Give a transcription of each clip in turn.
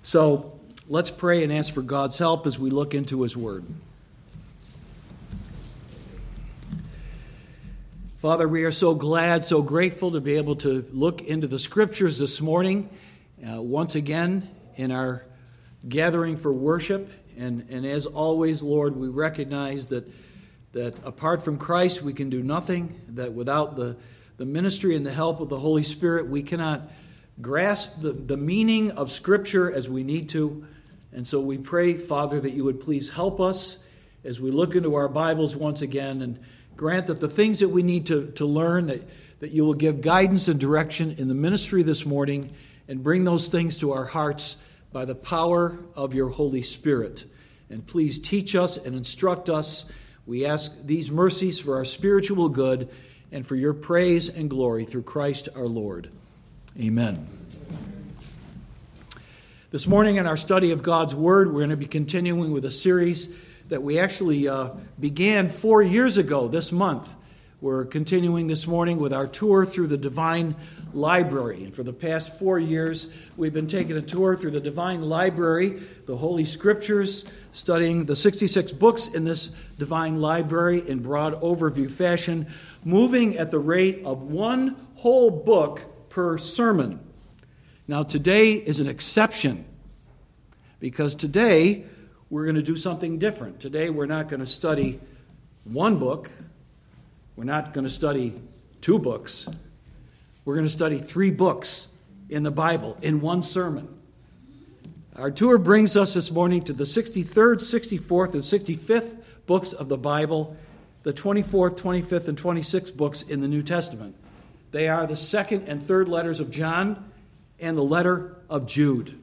So let's pray and ask for God's help as we look into His Word. Father, we are so glad, so grateful to be able to look into the Scriptures this morning, once again in our gathering for worship. And as always, Lord, we recognize that apart from Christ we can do nothing, that without the ministry and the help of the Holy Spirit we cannot grasp the meaning of Scripture as we need to. And so we pray, Father, that you would please help us as we look into our Bibles once again, and grant that the things that we need to learn, that you will give guidance and direction in the ministry this morning, and bring those things to our hearts by the power of your Holy Spirit. And please teach us and instruct us. We ask these mercies for our spiritual good and for your praise and glory through Christ our Lord. Amen. This morning in our study of God's Word, we're going to be continuing with a series that we actually began 4 years ago this month. We're continuing this morning with our tour through the Divine Library. And for the past 4 years, we've been taking a tour through the Divine Library, the Holy Scriptures, studying the 66 books in this Divine Library in broad overview fashion, moving at the rate of one whole book per sermon. Now, today is an exception, because today we're going to do something different. Today we're not going to study one book. We're not going to study 2 books. We're going to study 3 books in the Bible in one sermon. Our tour brings us this morning to the 63rd, 64th, and 65th books of the Bible, the 24th, 25th, and 26th books in the New Testament. They are the 2nd and 3rd letters of John and the letter of Jude.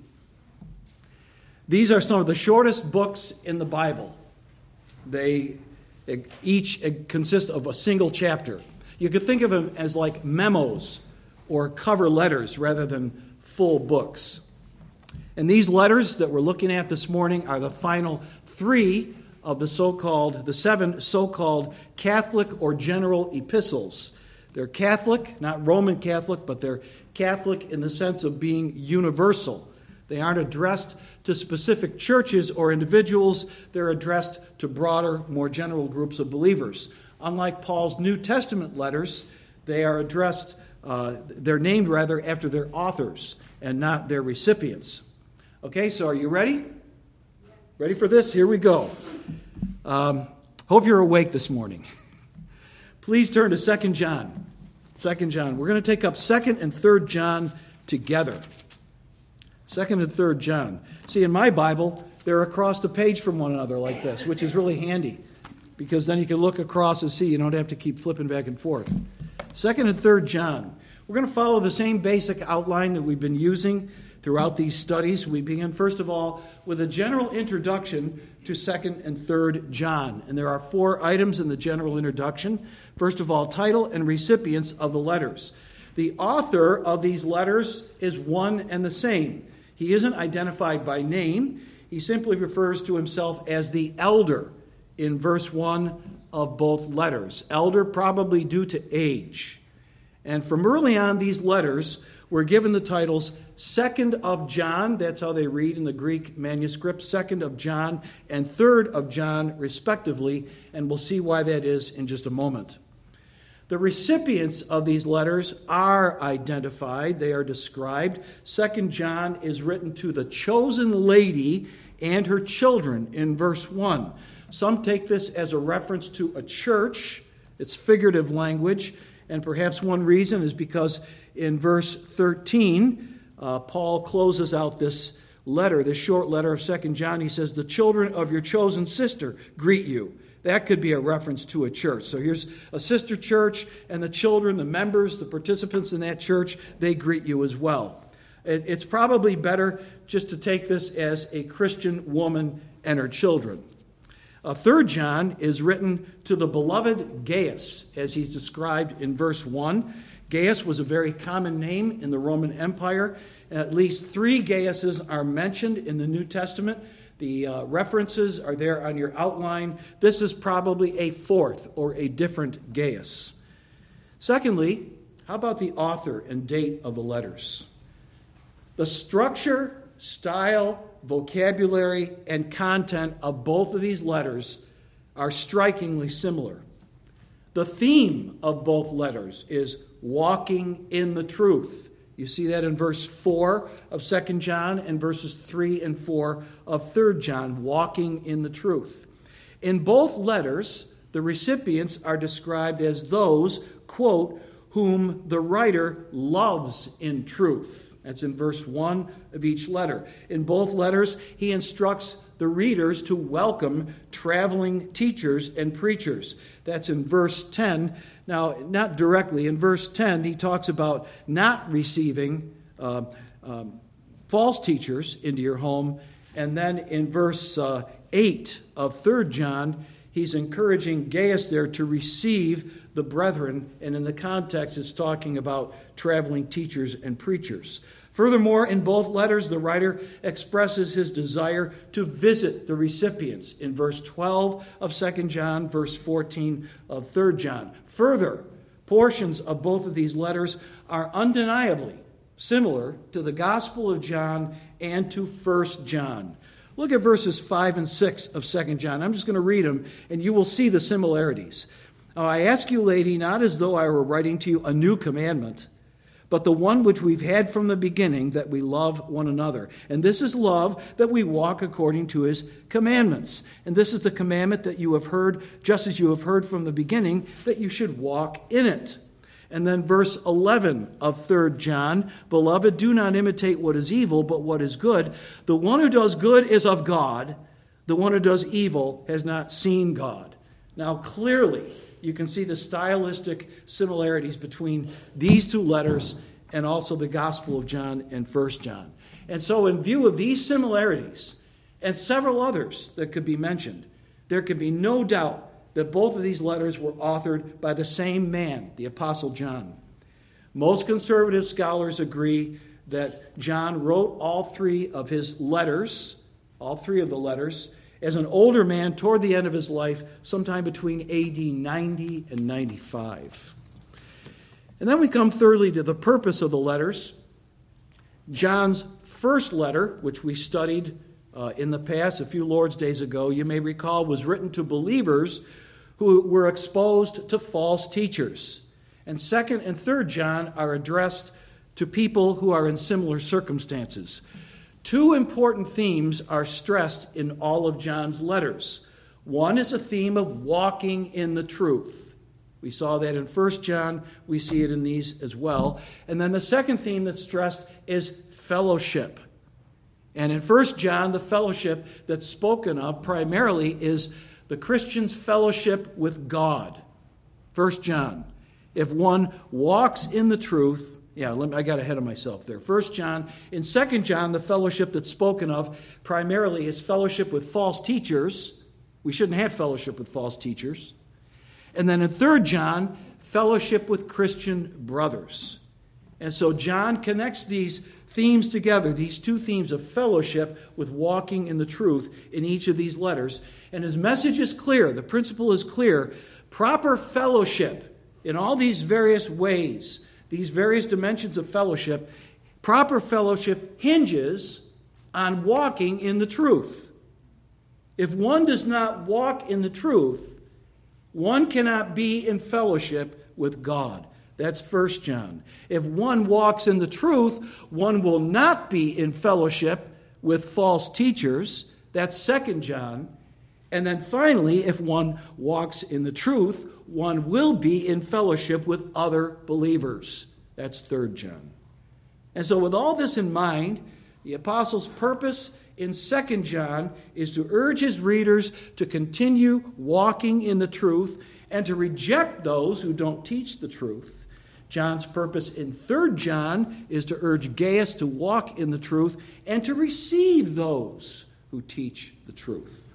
These are some of the shortest books in the Bible. They each consist of a single chapter. You could think of them as like memos or cover letters rather than full books. And these letters that we're looking at this morning are the final 3 of the 7 so-called Catholic or general epistles. They're Catholic, not Roman Catholic, but they're Catholic in the sense of being universal. They aren't addressed to specific churches or individuals. They're addressed to broader, more general groups of believers. Unlike Paul's New Testament letters, they are addressed, they're named rather after their authors and not their recipients. Okay, so are you ready? Ready for this? Here we go. Hope you're awake this morning. Please turn to 2 John. 2 John. We're going to take up 2nd and 3rd John together. 2nd and 3rd John. See, in my Bible, they're across the page from one another like this, which is really handy, because then you can look across and see. You don't have to keep flipping back and forth. 2nd and 3rd John. We're going to follow the same basic outline that we've been using throughout these studies. We begin, first of all, with a general introduction to 2nd and 3rd John. And there are 4 items in the general introduction. First of all, title and recipients of the letters. The author of these letters is one and the same. He isn't identified by name. He simply refers to himself as the elder in verse 1 of both letters. Elder probably due to age. And from early on, these letters were given the titles 2nd of John, that's how they read in the Greek manuscript, 2nd of John and 3rd of John, respectively, and we'll see why that is in just a moment. The recipients of these letters are identified. They are described. 2 John is written to the chosen lady and her children in verse 1. Some take this as a reference to a church. It's figurative language. And perhaps one reason is because in verse 13, Paul closes out this letter, this short letter of 2 John. He says, "The children of your chosen sister greet you." That could be a reference to a church. So here's a sister church, and the children, the members, the participants in that church, they greet you as well. It's probably better just to take this as a Christian woman and her children. 3rd John is written to the beloved Gaius, as he's described in verse 1. Gaius was a very common name in the Roman Empire. At least 3 Gaiuses are mentioned in the New Testament. The references are there on your outline. This is probably a 4th or a different Gaius. Secondly, how about the author and date of the letters? The structure style, vocabulary, and content of both of these letters are strikingly similar. The theme of both letters is walking in the truth. You see that in verse 4 of 2 John and verses 3 and 4 of 3 John, walking in the truth. In both letters, the recipients are described as those, quote, whom the writer loves in truth. That's in verse 1 of each letter. In both letters, he instructs the readers to welcome traveling teachers and preachers. That's in verse 10. Now, not directly. In verse 10, he talks about not receiving false teachers into your home. And then in verse 8 of 3 John, he's encouraging Gaius there to receive the brethren, and in the context it's talking about traveling teachers and preachers. Furthermore, in both letters, the writer expresses his desire to visit the recipients in verse 12 of 2 John, verse 14 of 3 John. Further, portions of both of these letters are undeniably similar to the Gospel of John and to 1 John. Look at verses 5 and 6 of 2 John. I'm just going to read them, and you will see the similarities. I ask you, lady, not as though I were writing to you a new commandment, but the one which we've had from the beginning, that we love one another. And this is love, that we walk according to his commandments. And this is the commandment that you have heard, just as you have heard from the beginning, that you should walk in it. And then verse 11 of 3 John, beloved, do not imitate what is evil, but what is good. The one who does good is of God. The one who does evil has not seen God. Now, clearly, you can see the stylistic similarities between these two letters and also the Gospel of John and 1 John. And so in view of these similarities and several others that could be mentioned, there could be no doubt that both of these letters were authored by the same man, the Apostle John. Most conservative scholars agree that John wrote all three of the letters, as an older man toward the end of his life, sometime between AD 90 and 95. And then we come thirdly to the purpose of the letters. John's first letter, which we studied in the past a few Lord's Days ago, you may recall, was written to believers who were exposed to false teachers. And 2nd and 3rd John are addressed to people who are in similar circumstances. Two important themes are stressed in all of John's letters. One is a theme of walking in the truth. We saw that in 1 John. We see it in these as well. And then the second theme that's stressed is fellowship. And in 1 John, the fellowship that's spoken of primarily is the Christian's fellowship with God. 1 John. If one walks in the truth, I got ahead of myself there. 1 John. In 2 John, the fellowship that's spoken of primarily is fellowship with false teachers. We shouldn't have fellowship with false teachers. And then in 3 John, fellowship with Christian brothers. And so John connects these themes together, these two themes of fellowship with walking in the truth in each of these letters. And his message is clear. The principle is clear. Proper fellowship in all these various ways, these various dimensions of fellowship, proper fellowship hinges on walking in the truth. If one does not walk in the truth, one cannot be in fellowship with God. That's 1 John. If one walks in the truth, one will not be in fellowship with false teachers. That's 2 John. And then finally, if one walks in the truth, one will be in fellowship with other believers. That's 3 John. And so with all this in mind, the apostle's purpose in 2 John is to urge his readers to continue walking in the truth and to reject those who don't teach the truth. John's purpose in 3 John is to urge Gaius to walk in the truth and to receive those who teach the truth.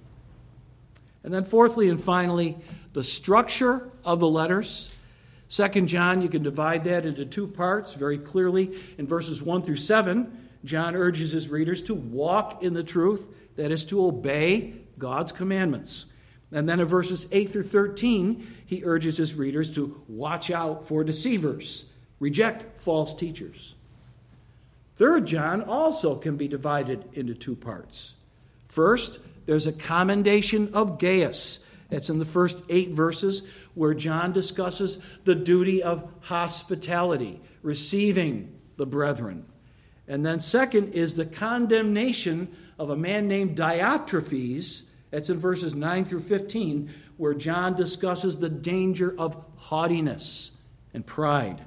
And then fourthly and finally, the structure of the letters. 2 John, you can divide that into two parts very clearly. In verses 1 through 7, John urges his readers to walk in the truth, that is, to obey God's commandments. And then in verses 8 through 13, he urges his readers to watch out for deceivers, reject false teachers. 3 John also can be divided into two parts. First, there's a commendation of Gaius. That's in the first 8 verses where John discusses the duty of hospitality, receiving the brethren. And then second is the condemnation of a man named Diotrephes. That's in verses 9 through 15, where John discusses the danger of haughtiness and pride.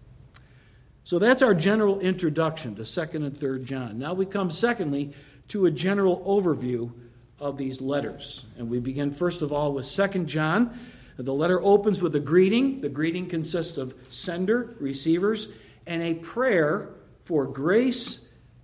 So that's our general introduction to 2nd and 3rd John. Now we come, secondly, to a general overview of these letters. And we begin, first of all, with 2nd John. The letter opens with a greeting. The greeting consists of sender, receivers, and a prayer for grace,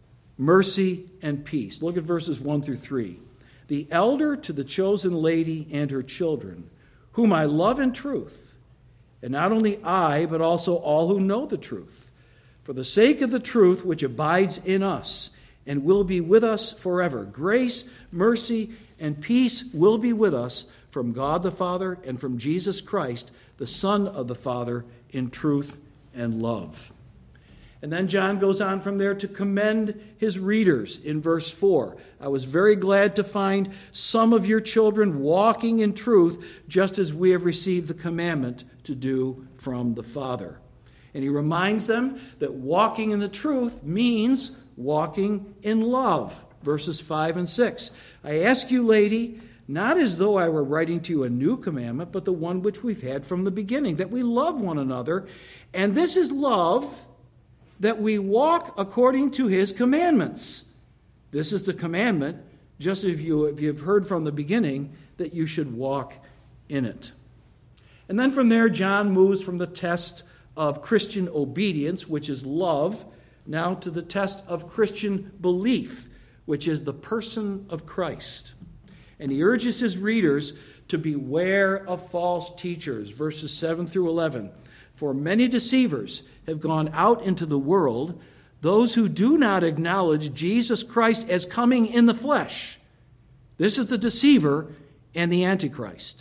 mercy, and peace. Look at verses 1 through 3. The elder to the chosen lady and her children, whom I love in truth, and not only I, but also all who know the truth, for the sake of the truth which abides in us and will be with us forever. Grace, mercy, and peace will be with us from God the Father and from Jesus Christ, the Son of the Father, in truth and love. And then John goes on from there to commend his readers in verse 4. I was very glad to find some of your children walking in truth, just as we have received the commandment to do from the Father. And he reminds them that walking in the truth means walking in love. Verses 5 and 6. I ask you, lady, not as though I were writing to you a new commandment, but the one which we've had from the beginning, that we love one another. And this is love, that we walk according to his commandments. This is the commandment, just as if you've heard from the beginning, that you should walk in it. And then from there, John moves from the test of Christian obedience, which is love, now to the test of Christian belief, which is the person of Christ. And he urges his readers to beware of false teachers, verses 7 through 11. For many deceivers have gone out into the world, those who do not acknowledge Jesus Christ as coming in the flesh. This is the deceiver and the Antichrist.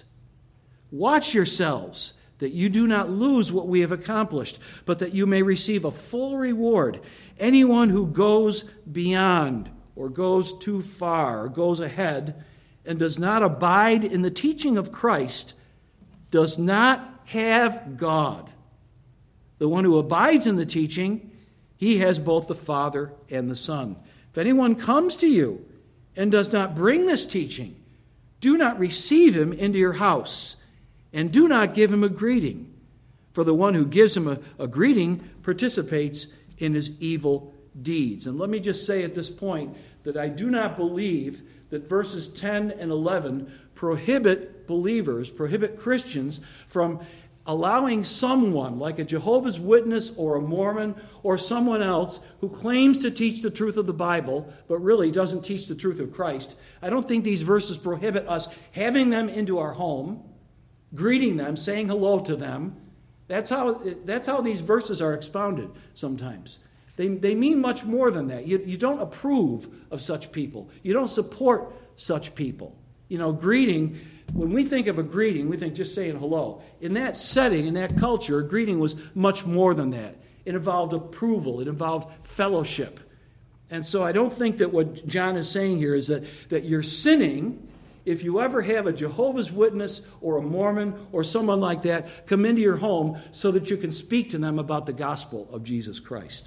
Watch yourselves, that you do not lose what we have accomplished, but that you may receive a full reward. Anyone who goes beyond or goes too far or goes ahead and does not abide in the teaching of Christ does not have God. The one who abides in the teaching, he has both the Father and the Son. If anyone comes to you and does not bring this teaching, do not receive him into your house, and do not give him a greeting. For the one who gives him a greeting participates in his evil deeds. And let me just say at this point that I do not believe that verses 10 and 11 prohibit believers, prohibit Christians from allowing someone like a Jehovah's Witness or a Mormon or someone else who claims to teach the truth of the Bible but really doesn't teach the truth of Christ. I don't think these verses prohibit us having them into our home, greeting them, saying hello to them. That's how these verses are expounded sometimes. They mean much more than that. You don't approve of such people. You don't support such people. Greeting, when we think of a greeting, we think just saying hello. In that setting, in that culture, a greeting was much more than that. It involved approval. It involved fellowship. And so I don't think that what John is saying here is that you're sinning if you ever have a Jehovah's Witness or a Mormon or someone like that come into your home so that you can speak to them about the gospel of Jesus Christ.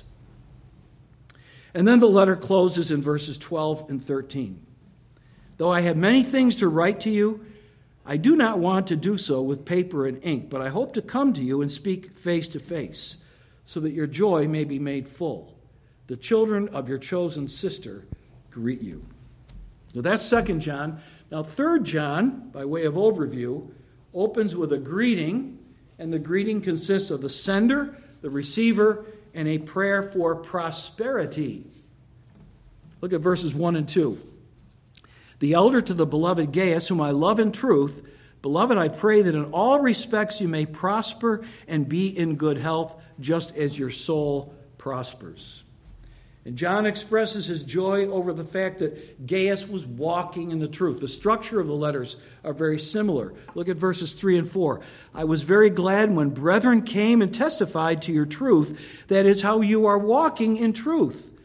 And then the letter closes in verses 12 and 13. Though I have many things to write to you, I do not want to do so with paper and ink, but I hope to come to you and speak face to face, so that your joy may be made full. The children of your chosen sister greet you. So that's 2 John. Now 3 John, by way of overview, opens with a greeting, and the greeting consists of the sender, the receiver, and a prayer for prosperity. Look at verses 1 and 2. The elder to the beloved Gaius, whom I love in truth, beloved, I pray that in all respects you may prosper and be in good health, just as your soul prospers. And John expresses his joy over the fact that Gaius was walking in the truth. The structure of the letters are very similar. Look at verses 3 and 4. I was very glad when brethren came and testified to your truth. That is how you are walking in truth.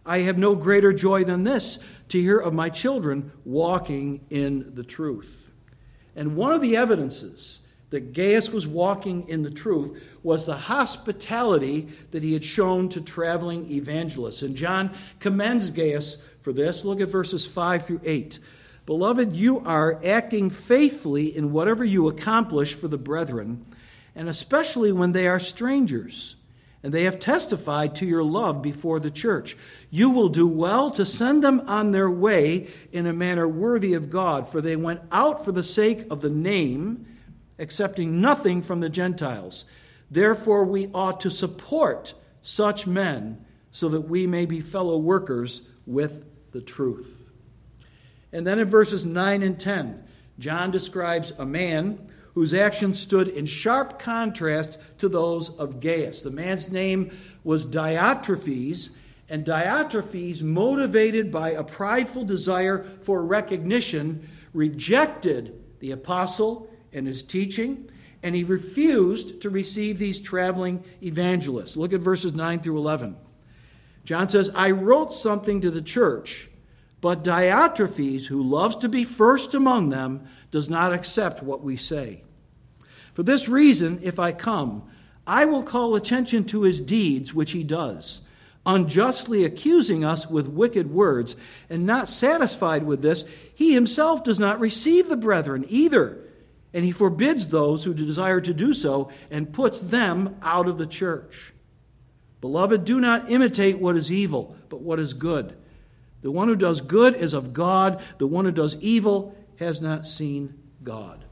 I have no greater joy than this, to hear of my children walking in the truth. And one of the evidences that Gaius was walking in the truth was the hospitality that he had shown to traveling evangelists. And John commends Gaius for this. Look at verses 5 through 8. Beloved, you are acting faithfully in whatever you accomplish for the brethren, and especially when they are strangers, and they have testified to your love before the church. You will do well to send them on their way in a manner worthy of God, for they went out for the sake of the name, accepting nothing from the Gentiles. Therefore, we ought to support such men so that we may be fellow workers with the truth. And then in verses 9 and 10, John describes a man whose actions stood in sharp contrast to those of Gaius. The man's name was Diotrephes, and Diotrephes, motivated by a prideful desire for recognition, rejected the apostle and his teaching, and he refused to receive these traveling evangelists. Look at verses 9 through 11. John says, I wrote something to the church, but Diotrephes, who loves to be first among them, does not accept what we say. For this reason, if I come, I will call attention to his deeds, which he does, unjustly accusing us with wicked words, and not satisfied with this, he himself does not receive the brethren either, and he forbids those who desire to do so, and puts them out of the church. Beloved, do not imitate what is evil, but what is good. The one who does good is of God. The one who does evil has not seen God.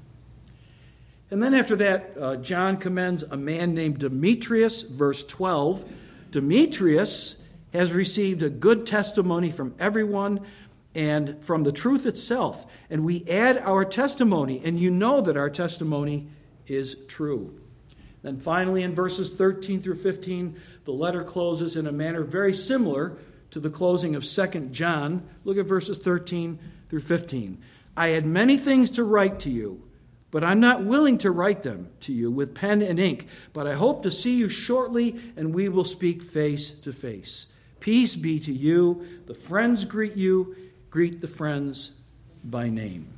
And then after that, John commends a man named Demetrius, verse 12. Demetrius has received a good testimony from everyone and from the truth itself. And we add our testimony, and you know that our testimony is true. Then finally, in verses 13 through 15, the letter closes in a manner very similar to the closing of 2 John. Look at verses 13 through 15. I had many things to write to you, but I'm not willing to write them to you with pen and ink. But I hope to see you shortly, and we will speak face to face. Peace be to you. The friends greet you. Greet the friends by name.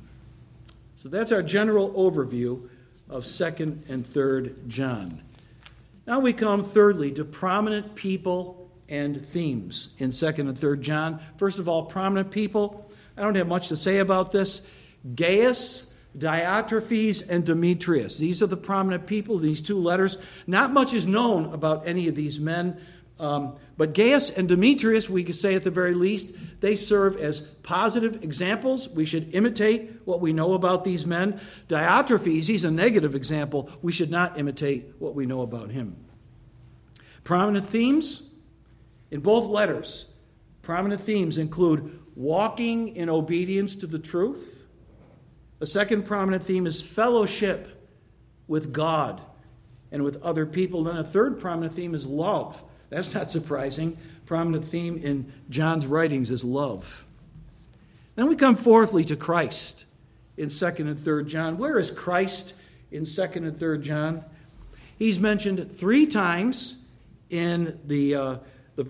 So that's our general overview of 2nd and 3rd John. Now we come, thirdly, to prominent people and themes in 2nd and 3rd John. First of all, prominent people. I don't have much to say about this. Gaius, Diotrephes, and Demetrius. These are the prominent people in these two letters. Not much is known about any of these men. But Gaius and Demetrius, we could say at the very least, they serve as positive examples. We should imitate what we know about these men. Diotrephes, he's a negative example. We should not imitate what we know about him. Prominent themes in both letters. Prominent themes include walking in obedience to the truth. A second prominent theme is fellowship with God and with other people. Then a third prominent theme is love. That's not surprising. Prominent theme in John's writings is love. Then we come fourthly to Christ in 2nd and 3rd John. Where is Christ in 2nd and 3rd John? He's mentioned 3 times in the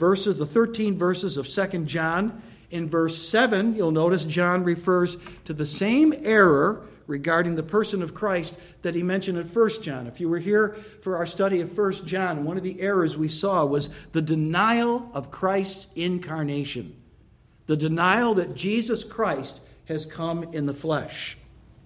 13 verses of 2nd John. In verse 7, you'll notice John refers to the same error regarding the person of Christ that he mentioned in 1 John. If you were here for our study of 1 John, one of the errors we saw was the denial of Christ's incarnation. The denial that Jesus Christ has come in the flesh.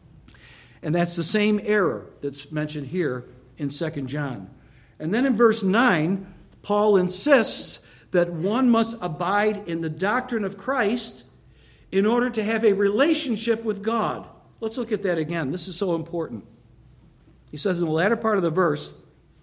And that's the same error that's mentioned here in 2 John. And then in verse 9, Paul insists that one must abide in the doctrine of Christ in order to have a relationship with God. Let's look at that again. This is so important. He says in the latter part of the verse,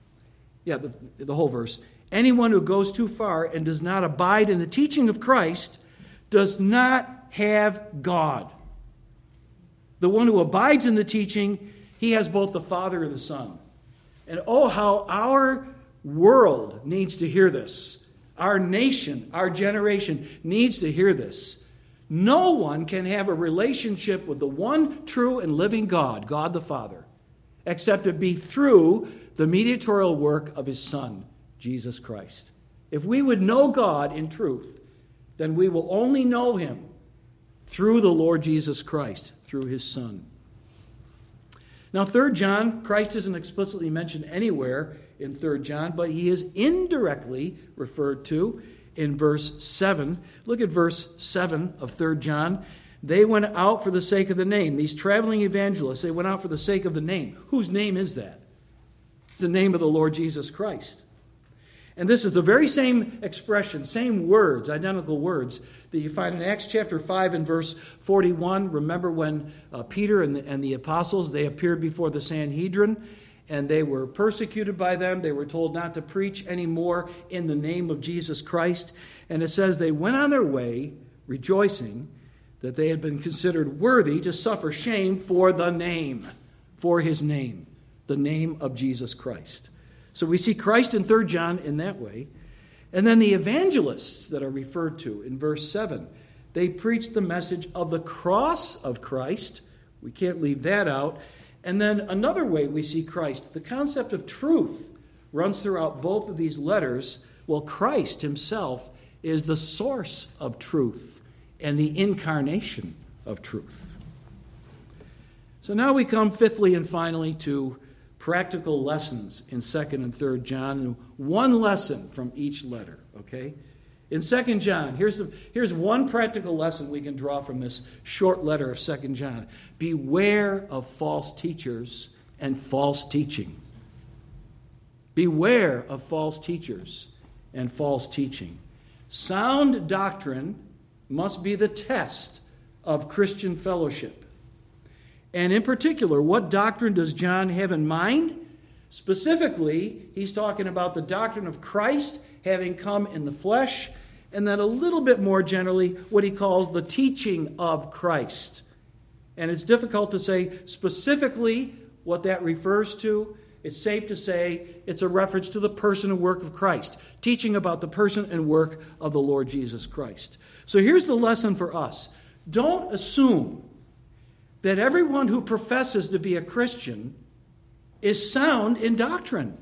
the whole verse, anyone who goes too far and does not abide in the teaching of Christ does not have God. The one who abides in the teaching, he has both the Father and the Son. And oh, how our world needs to hear this. Our nation, our generation needs to hear this. No one can have a relationship with the one true and living God, God the Father, except it be through the mediatorial work of his Son, Jesus Christ. If we would know God in truth, then we will only know him through the Lord Jesus Christ, through his Son. Now, 3 John, Christ isn't explicitly mentioned anywhere in 3 John, but he is indirectly referred to in verse 7. Look at verse 7 of 3 John. They went out for the sake of the name. These traveling evangelists, they went out for the sake of the name. Whose name is that? It's the name of the Lord Jesus Christ. And this is the very same expression, same words, identical words, that you find in Acts chapter 5 and verse 41. Remember when Peter and the apostles, they appeared before the Sanhedrin, and they were persecuted by them. They were told not to preach anymore in the name of Jesus Christ. And it says they went on their way rejoicing that they had been considered worthy to suffer shame for the name, for his name, the name of Jesus Christ. So we see Christ in 3 John in that way. And then the evangelists that are referred to in verse 7, they preach the message of the cross of Christ. We can't leave that out. And then another way we see Christ, the concept of truth runs throughout both of these letters. Well, Christ himself is the source of truth and the incarnation of truth. So now we come fifthly and finally to practical lessons in 2nd and 3rd John, and one lesson from each letter, okay? In 2nd John, here's one practical lesson we can draw from this short letter of 2nd John. Beware of false teachers and false teaching. Beware of false teachers and false teaching. Sound doctrine must be the test of Christian fellowship. And in particular, what doctrine does John have in mind? Specifically, he's talking about the doctrine of Christ having come in the flesh, and then a little bit more generally, what he calls the teaching of Christ. And it's difficult to say specifically what that refers to. It's safe to say it's a reference to the person and work of Christ, teaching about the person and work of the Lord Jesus Christ. So here's the lesson for us. Don't assume that everyone who professes to be a Christian is sound in doctrine.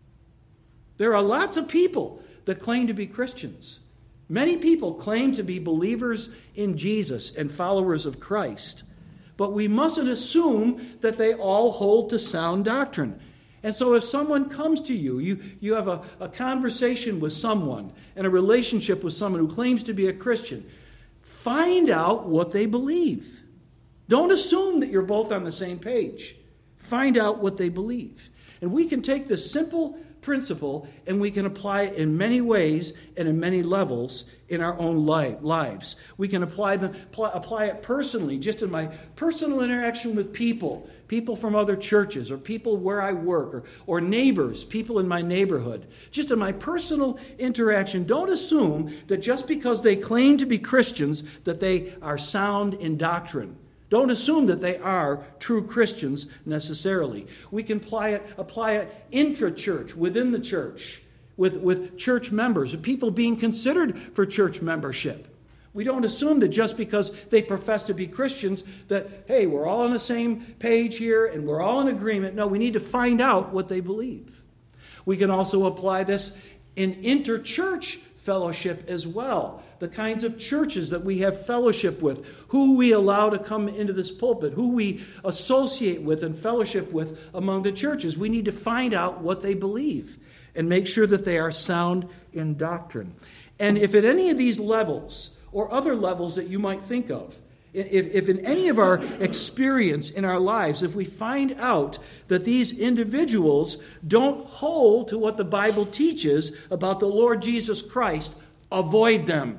There are lots of people that claim to be Christians. Many people claim to be believers in Jesus and followers of Christ. But we mustn't assume that they all hold to sound doctrine. And so if someone comes to you, you have a conversation with someone and a relationship with someone who claims to be a Christian, find out what they believe. Don't assume that you're both on the same page. Find out what they believe. And we can take this simple principle and we can apply it in many ways and in many levels in our own lives. We can apply it personally, just in my personal interaction with people from other churches, or people where I work, or neighbors, people in my neighborhood. Just in my personal interaction, don't assume that just because they claim to be Christians that they are sound in doctrine. Don't assume that they are true Christians necessarily. We can apply it intra-church, within the church, with church members, with people being considered for church membership. We don't assume that just because they profess to be Christians that, hey, we're all on the same page here and we're all in agreement. No, we need to find out what they believe. We can also apply this in inter-church fellowship as well. The kinds of churches that we have fellowship with, who we allow to come into this pulpit, who we associate with and fellowship with among the churches. We need to find out what they believe and make sure that they are sound in doctrine. And if at any of these levels or other levels that you might think of, if in any of our experience in our lives, if we find out that these individuals don't hold to what the Bible teaches about the Lord Jesus Christ, avoid them.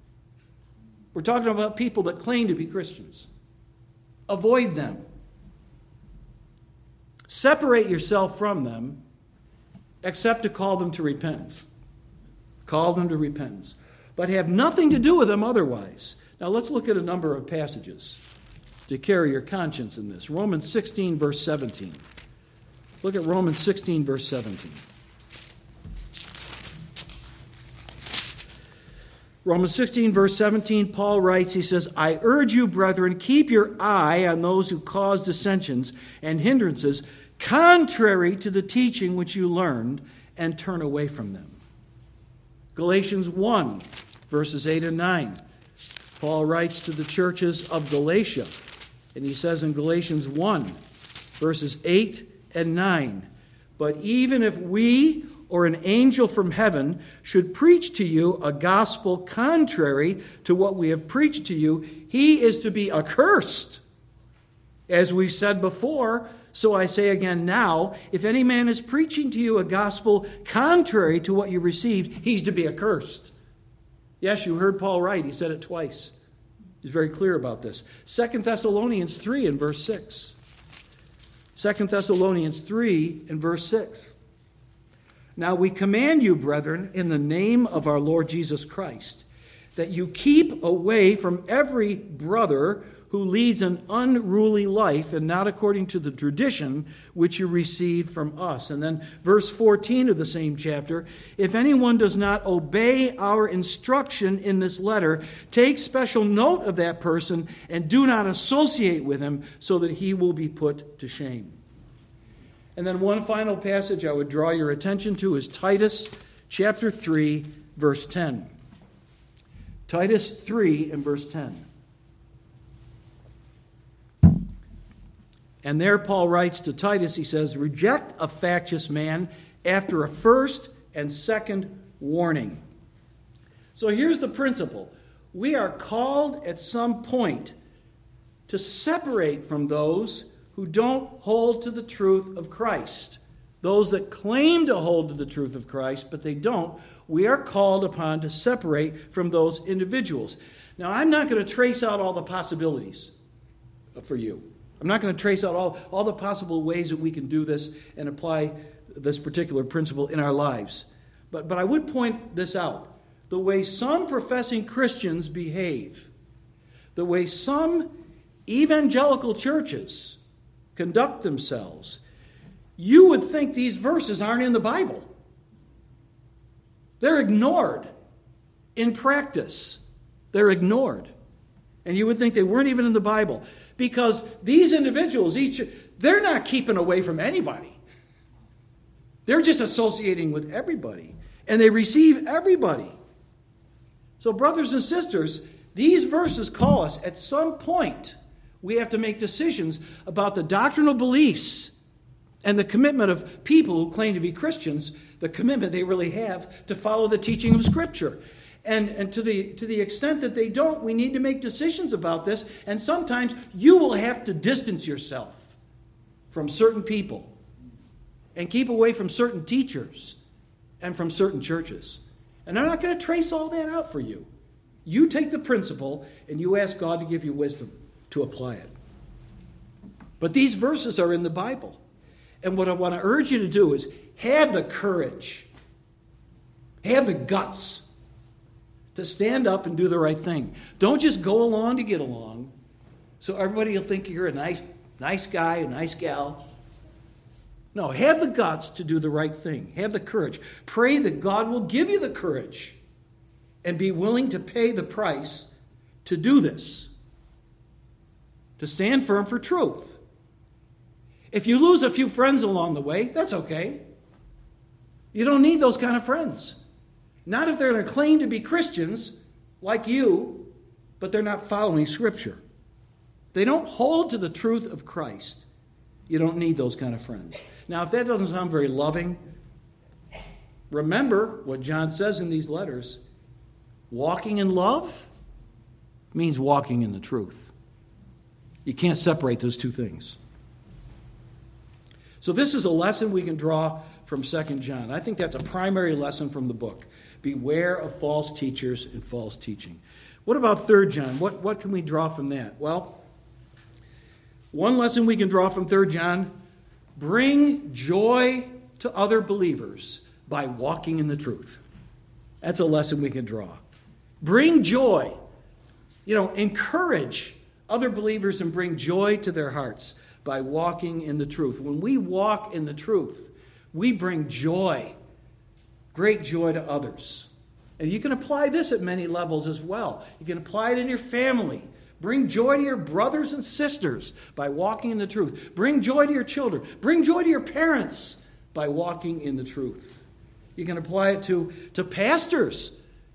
We're talking about people that claim to be Christians. Avoid them. Separate yourself from them, except to call them to repentance. Call them to repentance. But have nothing to do with them otherwise. Now let's look at a number of passages to carry your conscience in this. Romans 16, verse 17. Look at Romans 16, verse 17. Romans 16, verse 17, Paul writes, he says, I urge you, brethren, keep your eye on those who cause dissensions and hindrances, contrary to the teaching which you learned, and turn away from them. Galatians 1, verses 8 and 9. Paul writes to the churches of Galatia, and he says in Galatians 1, verses 8 and 9, "But even if we or an angel from heaven should preach to you a gospel contrary to what we have preached to you, he is to be accursed. As we've said before, so I say again now, if any man is preaching to you a gospel contrary to what you received, he's to be accursed." Yes, you heard Paul right. He said it twice. He's very clear about this. 2 Thessalonians 3 and verse 6. 2 Thessalonians 3 and verse 6. "Now we command you, brethren, in the name of our Lord Jesus Christ, that you keep away from every brother who leads an unruly life and not according to the tradition which you received from us." And then verse 14 of the same chapter, "If anyone does not obey our instruction in this letter, take special note of that person and do not associate with him so that he will be put to shame." And then one final passage I would draw your attention to is Titus chapter 3, verse 10. Titus 3 and verse 10. And there Paul writes to Titus, he says, "Reject a factious man after a first and second warning." So here's the principle. We are called at some point to separate from those who don't hold to the truth of Christ. Those that claim to hold to the truth of Christ, but they don't, we are called upon to separate from those individuals. Now, I'm not going to trace out all the possibilities for you. I'm not going to trace out all the possible ways that we can do this and apply this particular principle in our lives. But I would point this out. The way some professing Christians behave, the way some evangelical churches conduct themselves, you would think these verses aren't in the Bible. They're ignored in practice. They're ignored. And you would think they weren't even in the Bible. Because these individuals, they're not keeping away from anybody. They're just associating with everybody. And they receive everybody. So brothers and sisters, these verses call us at some point. We have to make decisions about the doctrinal beliefs and the commitment of people who claim to be Christians, the commitment they really have to follow the teaching of Scripture. And to the extent that they don't, we need to make decisions about this. And sometimes you will have to distance yourself from certain people and keep away from certain teachers and from certain churches. And I'm not going to trace all that out for you. You take the principle and you ask God to give you wisdom to apply it. But these verses are in the Bible. And what I want to urge you to do is have the courage, have the guts to stand up and do the right thing. Don't just go along to get along so everybody will think you're a nice guy, a nice gal. No, have the guts to do the right thing. Have the courage. Pray that God will give you the courage and be willing to pay the price to do this, to stand firm for truth. If you lose a few friends along the way, that's okay. You don't need those kind of friends. Not if they're going to claim to be Christians like you, but they're not following Scripture. They don't hold to the truth of Christ. You don't need those kind of friends. Now, if that doesn't sound very loving, remember what John says in these letters. Walking in love means walking in the truth. You can't separate those two things. So this is a lesson we can draw from 2 John. I think that's a primary lesson from the book. Beware of false teachers and false teaching. What about 3 John? What can we draw from that? Well, one lesson we can draw from 3 John, bring joy to other believers by walking in the truth. That's a lesson we can draw. Bring joy. Encourage other believers and bring joy to their hearts by walking in the truth. When we walk in the truth, we bring joy, great joy to others. And you can apply this at many levels as well. You can apply it in your family. Bring joy to your brothers and sisters by walking in the truth. Bring joy to your children. Bring joy to your parents by walking in the truth. You can apply it to pastors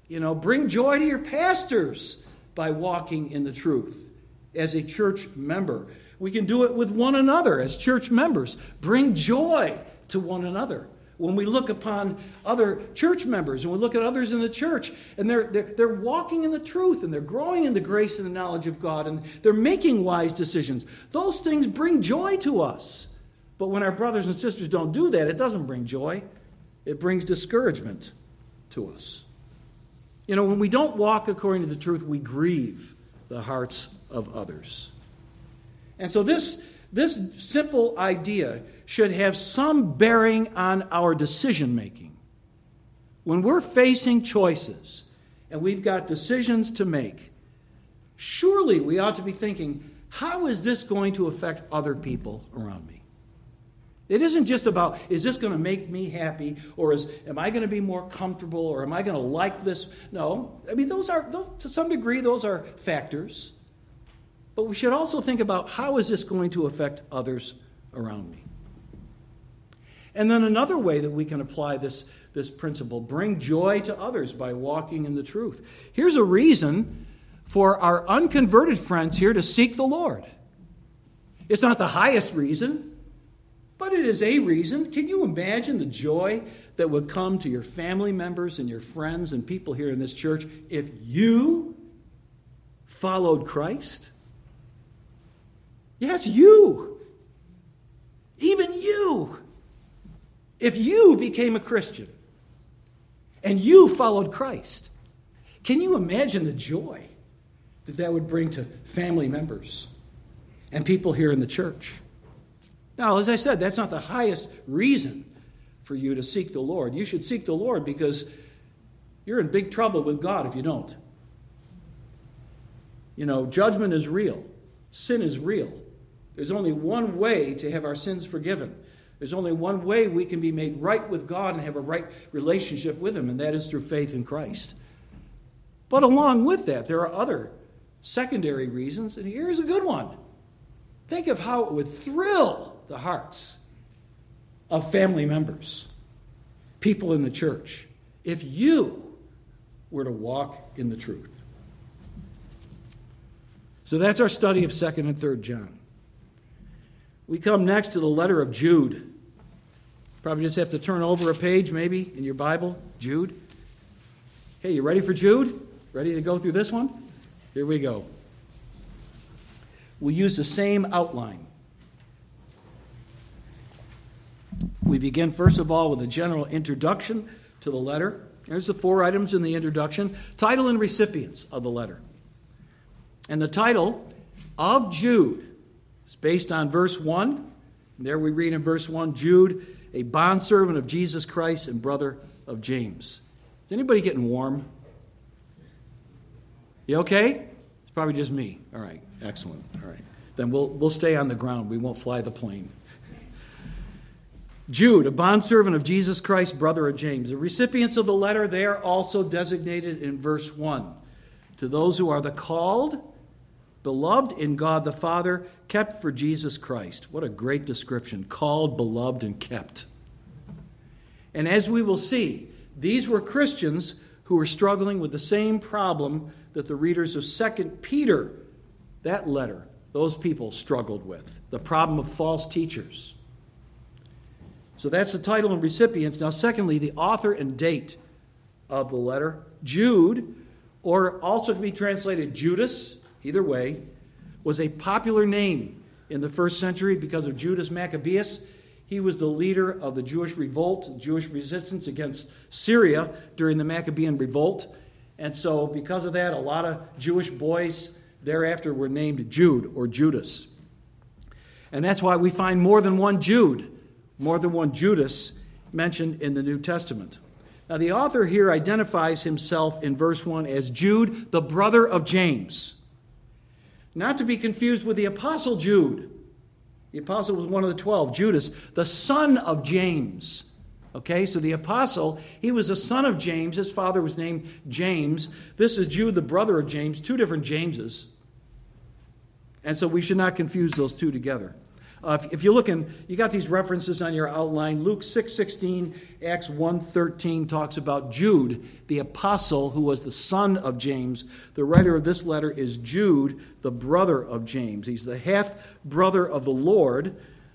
Bring joy to your pastors by walking in the truth as a church member. We can do it with one another as church members. Bring joy to one another. When we look upon other church members and we look at others in the church and they're walking in the truth and they're growing in the grace and the knowledge of God and they're making wise decisions, those things bring joy to us. But when our brothers and sisters don't do that, it doesn't bring joy. It brings discouragement to us. When we don't walk according to the truth, we grieve the hearts of others. And so this simple idea should have some bearing on our decision making. When we're facing choices and we've got decisions to make, surely we ought to be thinking, how is this going to affect other people around me? It isn't just about, is this going to make me happy, or am I going to be more comfortable, or am I going to like this? No. To some degree, those are factors. But we should also think about, how is this going to affect others around me? And then another way that we can apply this principle, bring joy to others by walking in the truth. Here's a reason for our unconverted friends here to seek the Lord. It's not the highest reason, but it is a reason. Can you imagine the joy that would come to your family members and your friends and people here in this church if you followed Christ? Yes, you. Even you. If you became a Christian and you followed Christ, can you imagine the joy that would bring to family members and people here in the church? Now, as I said, that's not the highest reason for you to seek the Lord. You should seek the Lord because you're in big trouble with God if you don't. Judgment is real. Sin is real. There's only one way to have our sins forgiven. There's only one way we can be made right with God and have a right relationship with Him, and that is through faith in Christ. But along with that, there are other secondary reasons, and here's a good one. Think of how it would thrill the hearts of family members, people in the church, if you were to walk in the truth. So that's our study of 2nd and 3rd John. We come next to the letter of Jude. Probably just have to turn over a page maybe in your Bible. Jude. Hey, you ready for Jude? Ready to go through this one? Here we go. We use the same outline. We begin, first of all, with a general introduction to the letter. There's the 4 items in the introduction. Title and recipients of the letter. And the title of Jude is based on verse 1. There we read in verse 1, Jude, a bondservant of Jesus Christ and brother of James. Is anybody getting warm? You okay? It's probably just me. All right, excellent. All right. Then we'll stay on the ground. We won't fly the plane. Jude, a bondservant of Jesus Christ, brother of James. The recipients of the letter, they are also designated in verse 1. To those who are the called, beloved in God the Father, kept for Jesus Christ. What a great description. Called, beloved, and kept. And as we will see, these were Christians who were struggling with the same problem that the readers of 2 Peter, that letter, those people struggled with. The problem of false teachers. So that's the title and recipients. Now, secondly, the author and date of the letter. Jude, or also can be translated Judas, either way, was a popular name in the first century because of Judas Maccabeus. He was the leader of the Jewish revolt, Jewish resistance against Syria during the Maccabean revolt. And so because of that, a lot of Jewish boys thereafter were named Jude or Judas. And that's why we find more than one Jude, more than one Judas mentioned in the New Testament. Now the author here identifies himself in verse 1 as Jude, the brother of James. Not to be confused with the apostle Jude. The apostle was one of the 12, Judas, the son of James. Okay, so the apostle, he was a son of James. His father was named James. This is Jude, the brother of James, 2 different Jameses. And so we should not confuse those two together. If you're looking, you got these references on your outline. Luke 6:16, Acts 1:13 talks about Jude, the apostle who was the son of James. The writer of this letter is Jude, the brother of James. He's the half-brother of the Lord.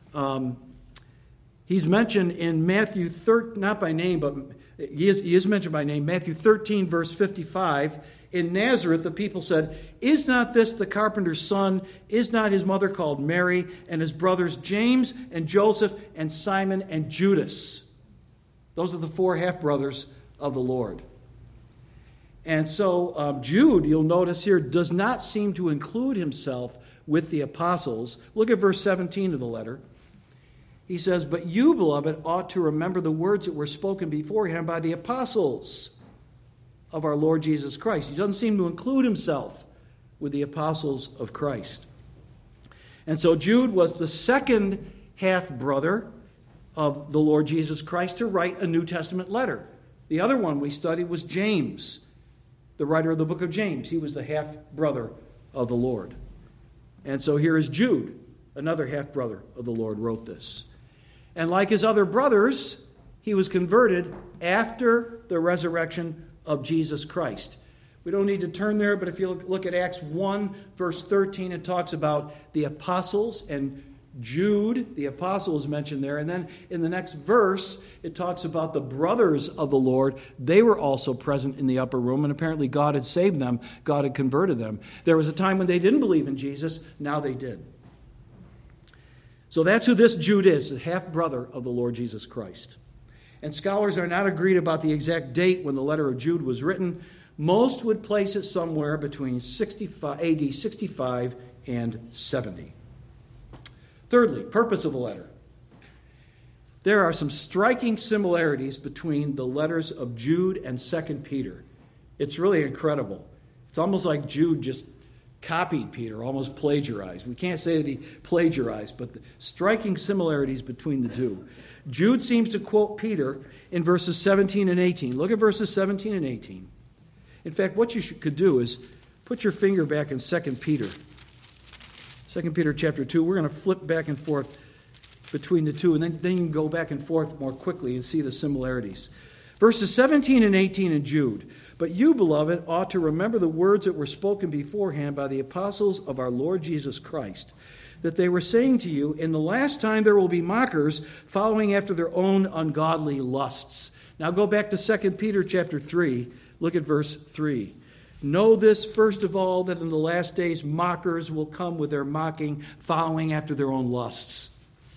He's mentioned in Matthew 13, not by name, but he is mentioned by name. Matthew 13, verse 55. In Nazareth, the people said, "Is not this the carpenter's son? Is not his mother called Mary, and his brothers James and Joseph and Simon and Judas?" Those are the four half-brothers of the Lord. And so Jude, you'll notice here, does not seem to include himself with the apostles. Look at verse 17 of the letter. He says, "But you, beloved, ought to remember the words that were spoken beforehand by the apostles of our Lord Jesus Christ." He doesn't seem to include himself with the apostles of Christ. And so Jude was the second half-brother of the Lord Jesus Christ to write a New Testament letter. The other one we studied was James, the writer of the book of James. He was the half-brother of the Lord. And so here is Jude, another half-brother of the Lord, wrote this. And like his other brothers, he was converted after the resurrection of Jesus Christ. We don't need to turn there, but if you look at Acts 1, verse 13, it talks about the apostles, and Jude, the apostle, is mentioned there. And then in the next verse, it talks about the brothers of the Lord. They were also present in the upper room, and apparently God had saved them. God had converted them. There was a time when they didn't believe in Jesus. Now they did. So that's who this Jude is, the half-brother of the Lord Jesus Christ. And scholars are not agreed about the exact date when the letter of Jude was written. Most would place it somewhere between AD 65 and 70. Thirdly, purpose of the letter. There are some striking similarities between the letters of Jude and 2 Peter. It's really incredible. It's almost like Jude just copied Peter, almost plagiarized. We can't say that he plagiarized, but the striking similarities between the two. Jude seems to quote Peter in verses 17 and 18. Look at verses 17 and 18. In fact, what you could do is put your finger back in 2 Peter. 2 Peter chapter 2. We're going to flip back and forth between the two, and then you can go back and forth more quickly and see the similarities. Verses 17 and 18 in Jude. "But you, beloved, ought to remember the words that were spoken beforehand by the apostles of our Lord Jesus Christ, that they were saying to you, in the last time there will be mockers following after their own ungodly lusts." Now go back to 2 Peter chapter 3. Look at verse 3. "Know this, first of all, that in the last days mockers will come with their mocking, following after their own lusts."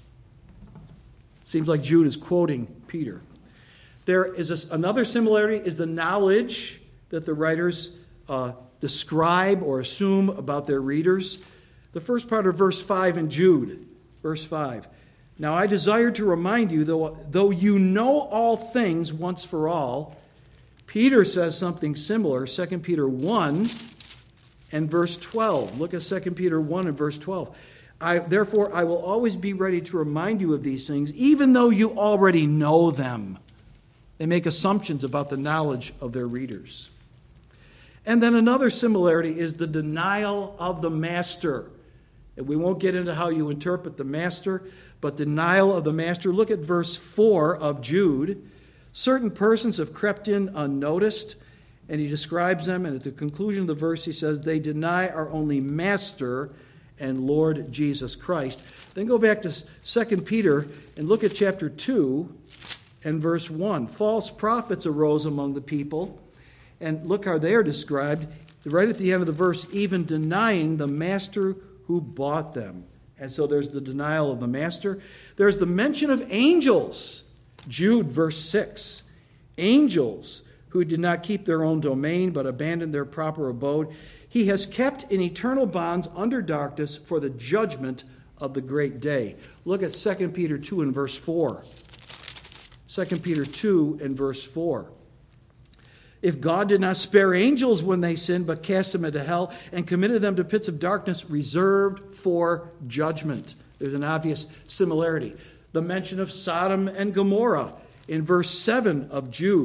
Seems like Jude is quoting Peter. There is another similarity is the knowledge that the writers describe or assume about their readers. The first part of verse 5 in Jude, verse 5. "Now I desire to remind you, though you know all things once for all," Peter says something similar, 2 Peter 1 and verse 12. Look at 2 Peter 1 and verse 12. "Therefore I will always be ready to remind you of these things, even though you already know them." They make assumptions about the knowledge of their readers. And then another similarity is the denial of the master. And we won't get into how you interpret the master, but denial of the master. Look at verse 4 of Jude. "Certain persons have crept in unnoticed," and he describes them, and at the conclusion of the verse he says, "They deny our only master and Lord Jesus Christ." Then go back to 2 Peter and look at chapter 2 and verse 1. "False prophets arose among the people," and look how they are described right at the end of the verse, "even denying the master who bought them." And so there's the denial of the master. There's the mention of angels. Jude, verse 6. "Angels who did not keep their own domain, but abandoned their proper abode, he has kept in eternal bonds under darkness for the judgment of the great day." Look at 2 Peter 2 and verse 4. 2 Peter 2 and verse 4. "If God did not spare angels when they sinned, but cast them into hell and committed them to pits of darkness reserved for judgment." There's an obvious similarity. The mention of Sodom and Gomorrah in verse 7 of Jude.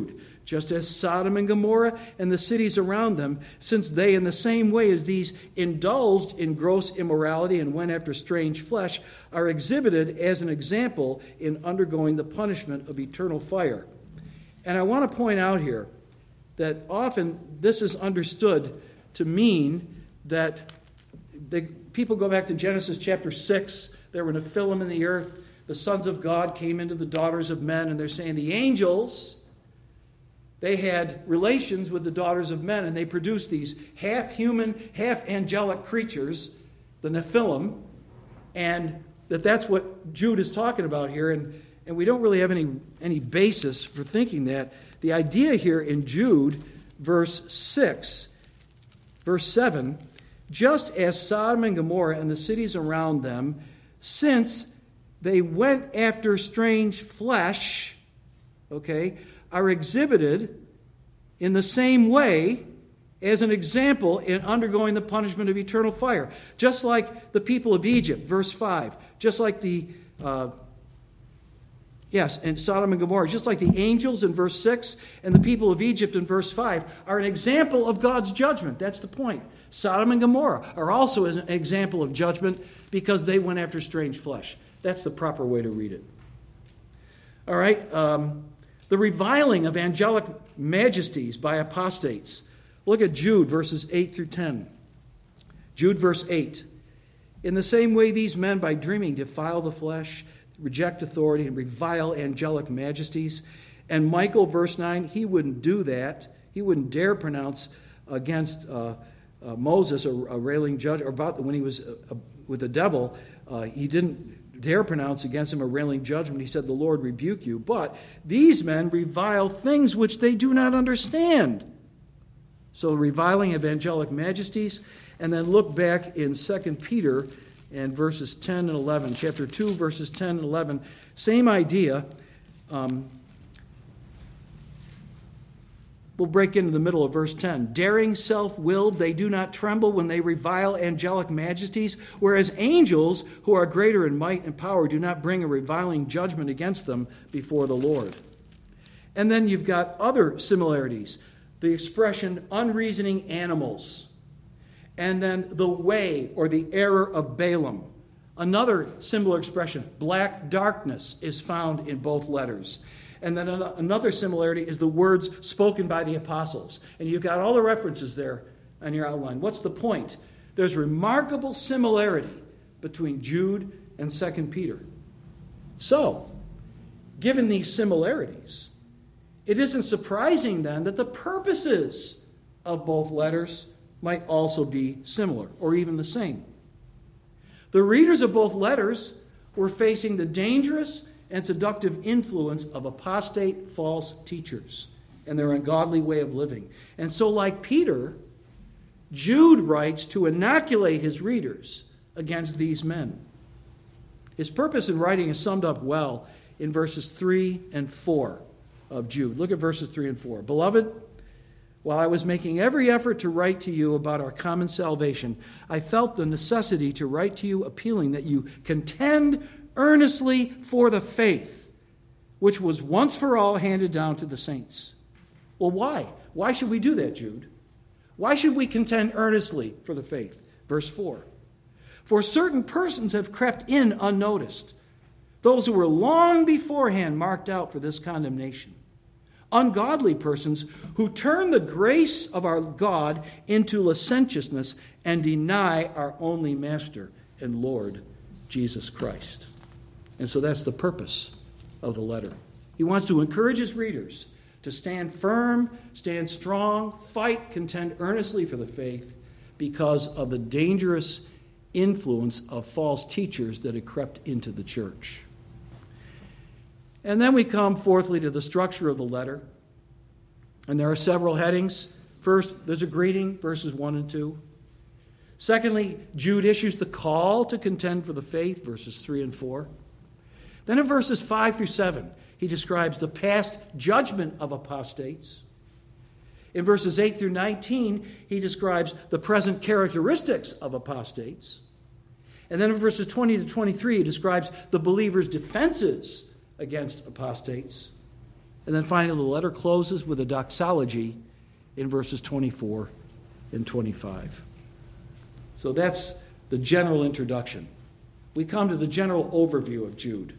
just as Sodom and Gomorrah and the cities around them, since they, in the same way as these, indulged in gross immorality and went after strange flesh, are exhibited as an example in undergoing the punishment of eternal fire. And I want to point out here that often this is understood to mean that people go back to Genesis chapter 6. There were Nephilim in the earth. The sons of God came into the daughters of men, and they're saying the angels, they had relations with the daughters of men, and they produced these half-human, half-angelic creatures, the Nephilim, and that's what Jude is talking about here, and we don't really have any basis for thinking that. The idea here in Jude, verse 7, just as Sodom and Gomorrah and the cities around them, since they went after strange flesh, are exhibited in the same way as an example in undergoing the punishment of eternal fire. Just like the people of Egypt, verse 5. Just like and Sodom and Gomorrah. Just like the angels in verse 6 and the people of Egypt in verse 5 are an example of God's judgment. That's the point. Sodom and Gomorrah are also an example of judgment because they went after strange flesh. That's the proper way to read it. All right. The reviling of angelic majesties by apostates. Look at Jude, verses 8 through 10. Jude, verse 8. In the same way, these men, by dreaming, defile the flesh, reject authority, and revile angelic majesties. And Michael, verse 9, he wouldn't do that. He wouldn't dare pronounce against Moses, a railing judge, or about when he was with the devil. He didn't dare pronounce against him a railing judgment. He said, the Lord rebuke you. But these men revile things which they do not understand. So reviling of angelic majesties. And then look back in 2 Peter and verses 10 and 11. Chapter 2, verses 10 and 11. Same idea. We'll break into the middle of verse 10. Daring, self-willed, they do not tremble when they revile angelic majesties, whereas angels, who are greater in might and power, do not bring a reviling judgment against them before the Lord. And then you've got other similarities. The expression unreasoning animals. And then the way or the error of Balaam. Another similar expression, black darkness, is found in both letters. And then another similarity is the words spoken by the apostles. And you've got all the references there on your outline. What's the point? There's remarkable similarity between Jude and 2 Peter. So, given these similarities, it isn't surprising then that the purposes of both letters might also be similar or even the same. The readers of both letters were facing the dangerous and seductive influence of apostate false teachers and their ungodly way of living. And so, like Peter, Jude writes to inoculate his readers against these men. His purpose in writing is summed up well in verses 3 and 4 of Jude. Look at verses 3 and 4. Beloved, while I was making every effort to write to you about our common salvation, I felt the necessity to write to you appealing that you contend earnestly for the faith, which was once for all handed down to the saints. Well, why? Why should we do that, Jude? Why should we contend earnestly for the faith? Verse 4. For certain persons have crept in unnoticed, those who were long beforehand marked out for this condemnation. Ungodly persons who turn the grace of our God into licentiousness and deny our only Master and Lord, Jesus Christ. And so that's the purpose of the letter. He wants to encourage his readers to stand firm, stand strong, fight, contend earnestly for the faith because of the dangerous influence of false teachers that had crept into the church. And then we come, fourthly, to the structure of the letter. And there are several headings. First, there's a greeting, verses 1 and 2. Secondly, Jude issues the call to contend for the faith, verses 3 and 4. Then in verses 5 through 7, he describes the past judgment of apostates. In verses 8 through 19, he describes the present characteristics of apostates. And then in verses 20 to 23, he describes the believer's defenses against apostates. And then finally, the letter closes with a doxology in verses 24 and 25. So that's the general introduction. We come to the general overview of Jude.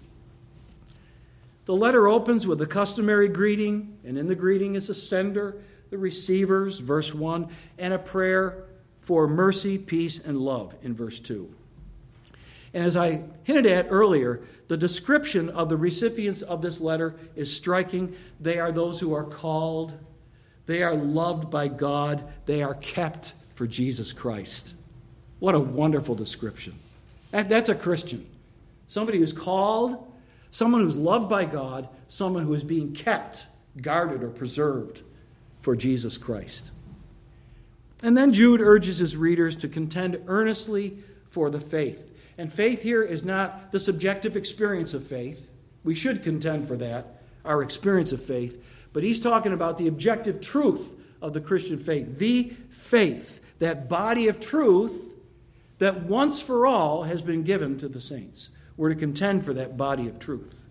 The letter opens with the customary greeting, and in the greeting is the sender, the receivers, verse 1, and a prayer for mercy, peace, and love in verse 2. And as I hinted at earlier, the description of the recipients of this letter is striking. They are those who are called, they are loved by God, they are kept for Jesus Christ. What a wonderful description. That's a Christian. Somebody who's called, someone who's loved by God, someone who is being kept, guarded, or preserved for Jesus Christ. And then Jude urges his readers to contend earnestly for the faith. And faith here is not the subjective experience of faith. We should contend for that, our experience of faith. But he's talking about the objective truth of the Christian faith. The faith, that body of truth that once for all has been given to the saints. We're to contend for that body of truth.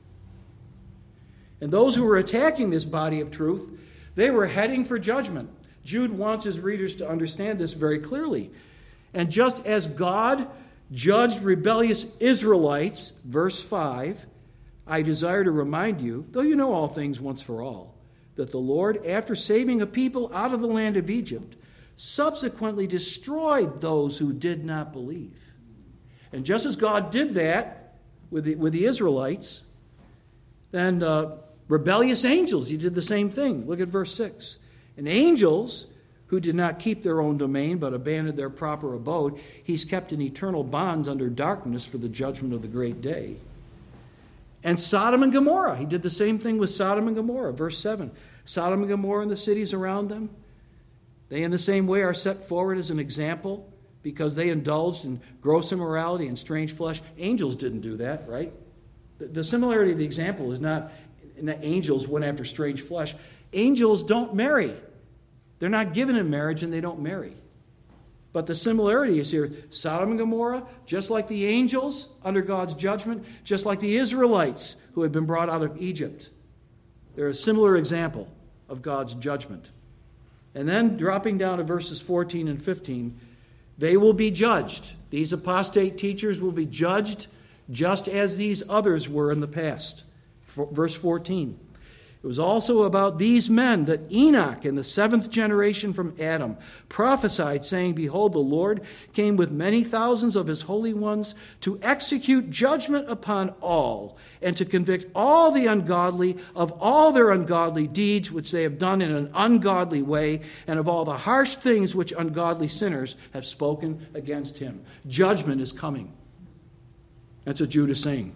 And those who were attacking this body of truth, they were heading for judgment. Jude wants his readers to understand this very clearly. And just as God judged rebellious Israelites, verse 5, I desire to remind you, though you know all things once for all, that the Lord, after saving a people out of the land of Egypt, subsequently destroyed those who did not believe. And just as God did that with the Israelites, then rebellious angels, he did the same thing. Look at verse 6. And angels who did not keep their own domain but abandoned their proper abode, he's kept in eternal bonds under darkness for the judgment of the great day. And Sodom and Gomorrah, he did the same thing with Sodom and Gomorrah. Verse 7, Sodom and Gomorrah and the cities around them, they in the same way are set forward as an example because they indulged in gross immorality and strange flesh. Angels didn't do that, right? The similarity of the example is not that angels went after strange flesh. Angels don't marry. They're not given in marriage and they don't marry. But the similarity is here. Sodom and Gomorrah, just like the angels under God's judgment, just like the Israelites who had been brought out of Egypt. They're a similar example of God's judgment. And then dropping down to verses 14 and 15, they will be judged. These apostate teachers will be judged just as these others were in the past. Verse 14. It was also about these men that Enoch in the seventh generation from Adam prophesied, saying, Behold, the Lord came with many thousands of his holy ones to execute judgment upon all and to convict all the ungodly of all their ungodly deeds which they have done in an ungodly way and of all the harsh things which ungodly sinners have spoken against him. Judgment is coming. That's what Jude is saying.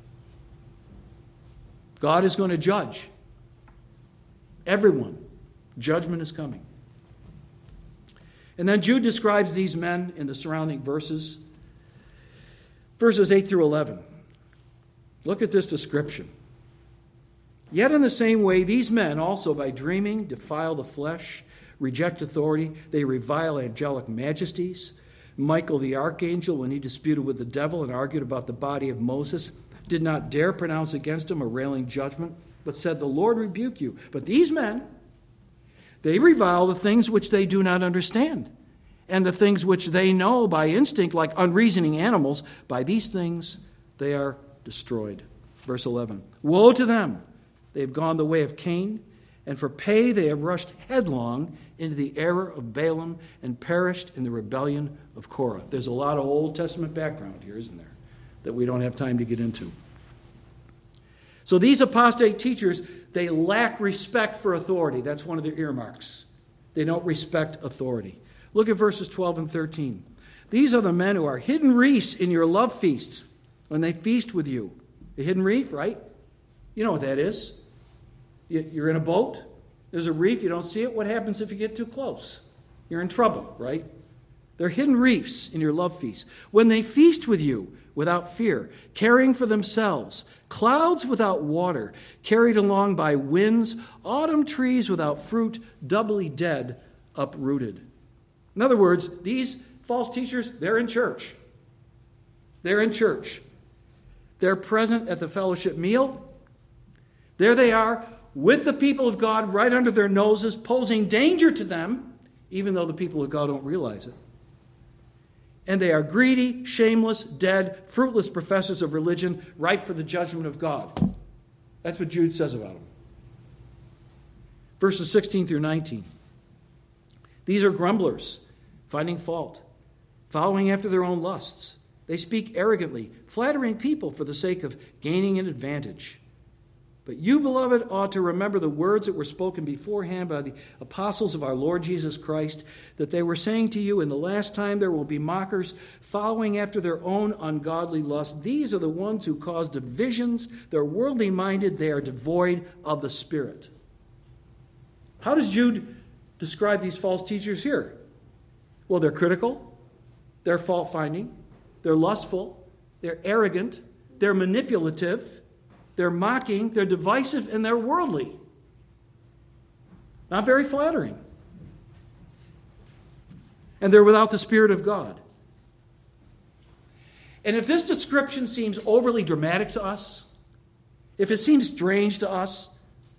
God is going to judge everyone. Judgment is coming. And then Jude describes these men in the surrounding verses. Verses 8 through 11. Look at this description. Yet in the same way, these men also by dreaming defile the flesh, reject authority. They revile angelic majesties. Michael the archangel, when he disputed with the devil and argued about the body of Moses, did not dare pronounce against him a railing judgment, but said, The Lord rebuke you. But these men, they revile the things which they do not understand, and the things which they know by instinct, like unreasoning animals. By these things they are destroyed. Verse 11. Woe to them! They have gone the way of Cain, and for pay they have rushed headlong into the error of Balaam and perished in the rebellion of Korah. There's a lot of Old Testament background here, isn't there, that we don't have time to get into. So these apostate teachers, they lack respect for authority. That's one of their earmarks. They don't respect authority. Look at verses 12 and 13. These are the men who are hidden reefs in your love feast when they feast with you. A hidden reef, right? You know what that is. You're in a boat. There's a reef. You don't see it. What happens if you get too close? You're in trouble, right? They're hidden reefs in your love feast. When they feast with you without fear, caring for themselves, clouds without water, carried along by winds, autumn trees without fruit, doubly dead, uprooted. In other words, these false teachers, they're in church. They're in church. They're present at the fellowship meal. There they are, with the people of God right under their noses, posing danger to them, even though the people of God don't realize it. And they are greedy, shameless, dead, fruitless professors of religion, ripe for the judgment of God. That's what Jude says about them. Verses 16 through 19. These are grumblers, finding fault, following after their own lusts. They speak arrogantly, flattering people for the sake of gaining an advantage. But you, beloved, ought to remember the words that were spoken beforehand by the apostles of our Lord Jesus Christ, that they were saying to you, in the last time there will be mockers, following after their own ungodly lust. These are the ones who cause divisions. They're worldly minded. They are devoid of the Spirit. How does Jude describe these false teachers here? Well, they're critical. They're fault-finding. They're lustful. They're arrogant. They're manipulative. They're mocking, they're divisive, and they're worldly. Not very flattering. And they're without the Spirit of God. And if this description seems overly dramatic to us, if it seems strange to us,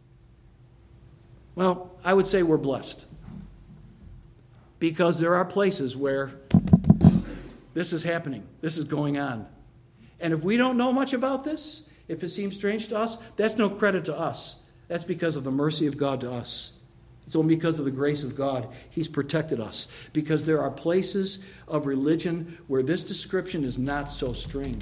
well, I would say we're blessed. Because there are places where this is happening, this is going on. And if we don't know much about this, if it seems strange to us, that's no credit to us. That's because of the mercy of God to us. It's only because of the grace of God He's protected us. Because there are places of religion where this description is not so strange.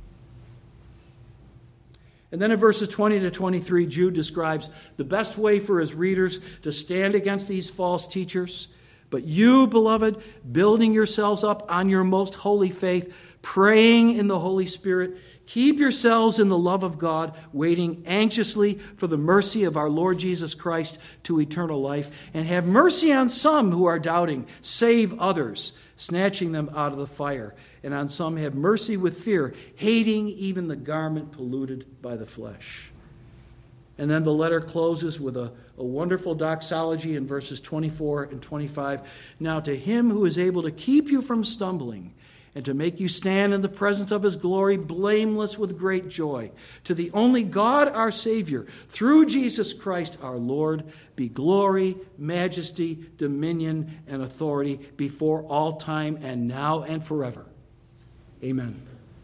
And then in verses 20 to 23, Jude describes the best way for his readers to stand against these false teachers. But you, beloved, building yourselves up on your most holy faith, praying in the Holy Spirit, keep yourselves in the love of God, waiting anxiously for the mercy of our Lord Jesus Christ to eternal life. And have mercy on some who are doubting. Save others, snatching them out of the fire. And on some have mercy with fear, hating even the garment polluted by the flesh. And then the letter closes with a wonderful doxology in verses 24 and 25. Now to Him who is able to keep you from stumbling and to make you stand in the presence of His glory blameless with great joy, to the only God our Savior, through Jesus Christ our Lord, be glory, majesty, dominion, and authority before all time and now and forever. Amen.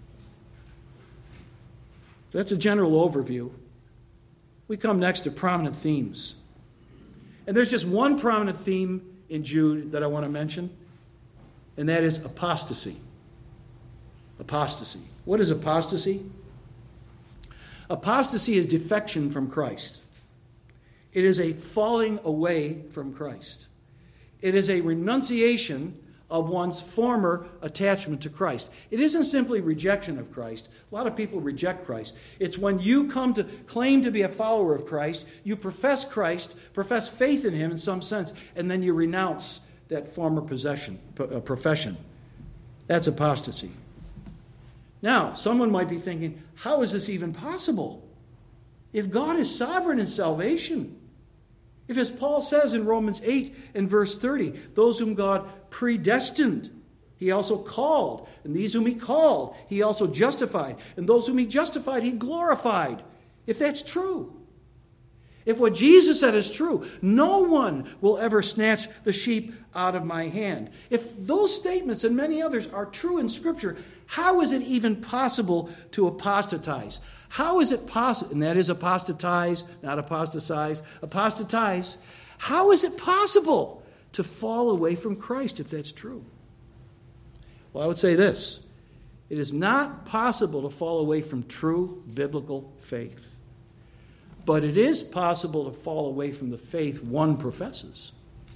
That's a general overview. We come next to prominent themes. And there's just one prominent theme in Jude that I want to mention, and that is apostasy. Apostasy. What is apostasy? Apostasy is defection from Christ. It is a falling away from Christ. It is a renunciation of one's former attachment to Christ. It isn't simply rejection of Christ. A lot of people reject Christ. It's when you come to claim to be a follower of Christ, you profess Christ, profess faith in Him in some sense, and then you renounce that former profession. That's apostasy. Now, someone might be thinking, how is this even possible? If God is sovereign in salvation, if, as Paul says in Romans 8 and verse 30, those whom God predestined, He also called. And these whom He called, He also justified. And those whom He justified, He glorified. If that's true, if what Jesus said is true, no one will ever snatch the sheep out of my hand. If those statements and many others are true in Scripture, how is it even possible to apostatize? How is it possible, and that is apostatize, not apostatize, apostatize. How is it possible to fall away from Christ if that's true? Well, I would say this. It is not possible to fall away from true biblical faith. But it is possible to fall away from the faith one professes.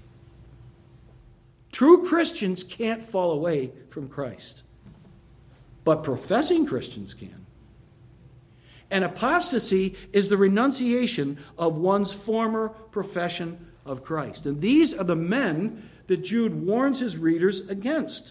True Christians can't fall away from Christ. But professing Christians can. And apostasy is the renunciation of one's former profession of Christ. And these are the men that Jude warns his readers against.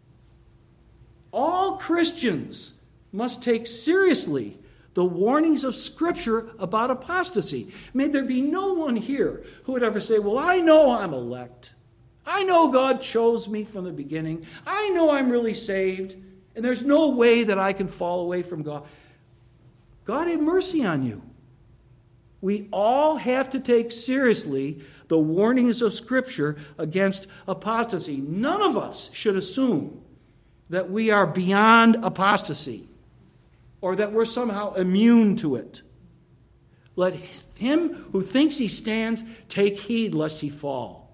All Christians must take seriously the warnings of Scripture about apostasy. May there be no one here who would ever say, well, I know I'm elect. I know God chose me from the beginning. I know I'm really saved. And there's no way that I can fall away from God. God have mercy on you. We all have to take seriously the warnings of Scripture against apostasy. None of us should assume that we are beyond apostasy or that we're somehow immune to it. Let him who thinks he stands take heed lest he fall.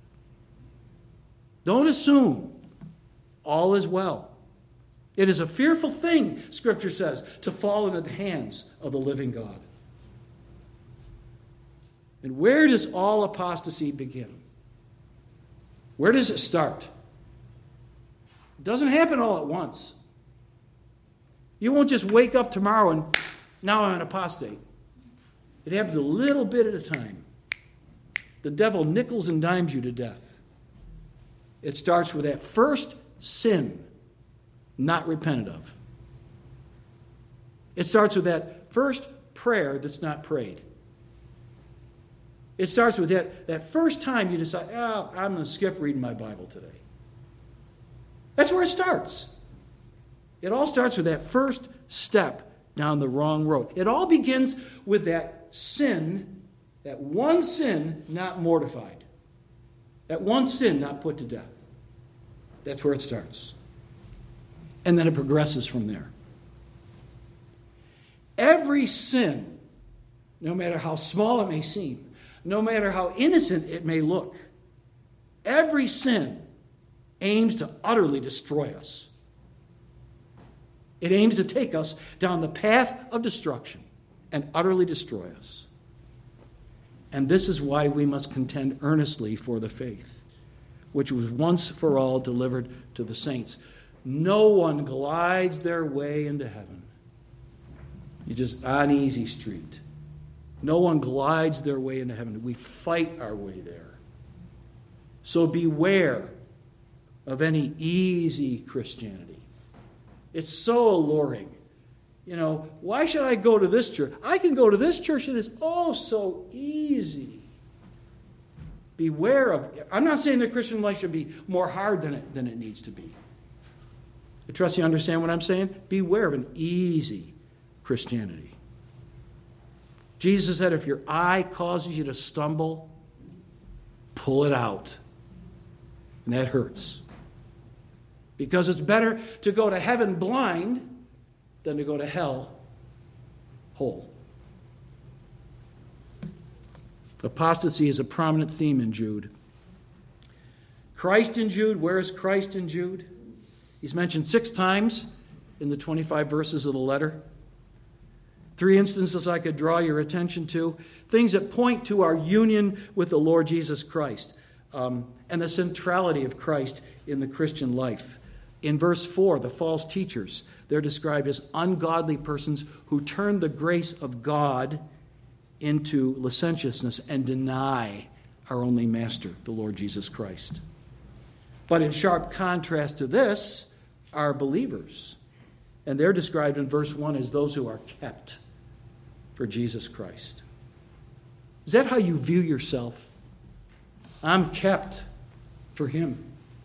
Don't assume all is well. It is a fearful thing, Scripture says, to fall into the hands of the living God. And where does all apostasy begin? Where does it start? It doesn't happen all at once. You won't just wake up tomorrow and now I'm an apostate. It happens a little bit at a time. The devil nickels and dimes you to death. It starts with that first sin not repented of. It starts with that first prayer that's not prayed. It starts with that first time you decide, I'm going to skip reading my Bible today. That's where it starts. It all starts with that first step down the wrong road. It all begins with that sin, that one sin not mortified. That one sin not put to death. That's where it starts. And then it progresses from there. Every sin, no matter how small it may seem, no matter how innocent it may look, every sin aims to utterly destroy us. It aims to take us down the path of destruction and utterly destroy us. And this is why we must contend earnestly for the faith, which was once for all delivered to the saints. No one glides their way into heaven. You're just on easy street. No one glides their way into heaven. We fight our way there. So beware of any easy Christianity. It's so alluring. Why should I go to this church? I can go to this church and it's oh so easy. Beware of, I'm not saying the Christian life should be more hard than it needs to be. I trust you understand what I'm saying. Beware of an easy Christianity. Jesus said, if your eye causes you to stumble, pull it out. And that hurts. Because it's better to go to heaven blind than to go to hell whole. Apostasy is a prominent theme in Jude. Christ in Jude, where is Christ in Jude? He's mentioned 6 times in the 25 verses of the letter. 3 instances I could draw your attention to, things that point to our union with the Lord Jesus Christ and the centrality of Christ in the Christian life. In verse 4, the false teachers, they're described as ungodly persons who turn the grace of God into licentiousness and deny our only master, the Lord Jesus Christ. But in sharp contrast to this are believers. And they're described in verse 1 as those who are kept for Jesus Christ. Is that how you view yourself? I'm kept for Him.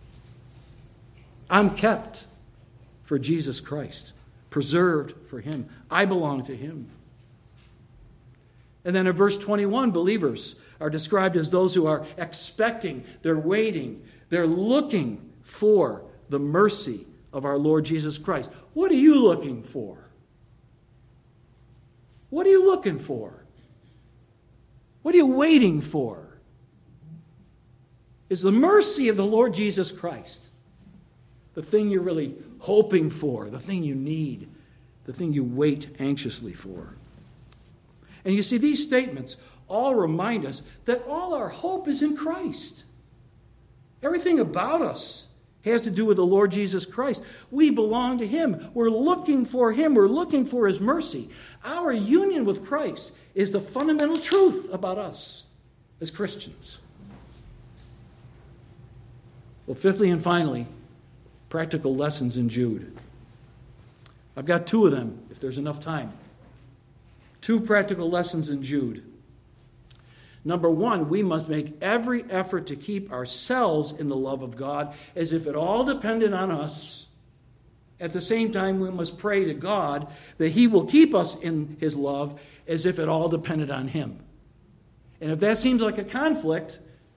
I'm kept for Jesus Christ, preserved for Him. I belong to Him. And then in verse 21, believers are described as those who are expecting, they're waiting, they're looking for the mercy of our Lord Jesus Christ. What are you looking for? What are you looking for? What are you waiting for? Is the mercy of the Lord Jesus Christ the thing you're really hoping for, the thing you need, the thing you wait anxiously for? And you see, these statements all remind us that all our hope is in Christ. Everything about us has to do with the Lord Jesus Christ. We belong to Him. We're looking for Him. We're looking for His mercy. Our union with Christ is the fundamental truth about us as Christians. Well, fifthly and finally, practical lessons in Jude. I've got 2 of them, if there's enough time. 2 practical lessons in Jude. Number 1, we must make every effort to keep ourselves in the love of God as if it all depended on us At the same time, we must pray to God that He will keep us in His love as if it all depended on Him. And if that seems like a conflict,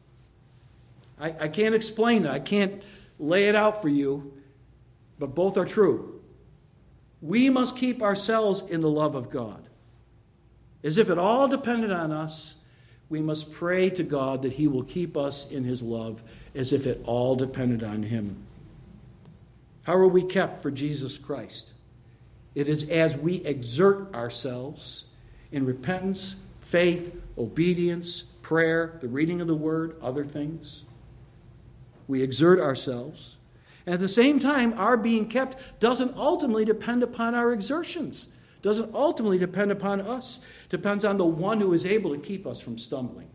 I can't explain it. I can't lay it out for you, but both are true. We must keep ourselves in the love of God. As if it all depended on us, we must pray to God that He will keep us in His love as if it all depended on Him. How are we kept for Jesus Christ? It is as we exert ourselves in repentance, faith, obedience, prayer, the reading of the Word, other things. We exert ourselves. And at the same time, our being kept doesn't ultimately depend upon our exertions. Doesn't ultimately depend upon us. Depends on the one who is able to keep us from stumbling.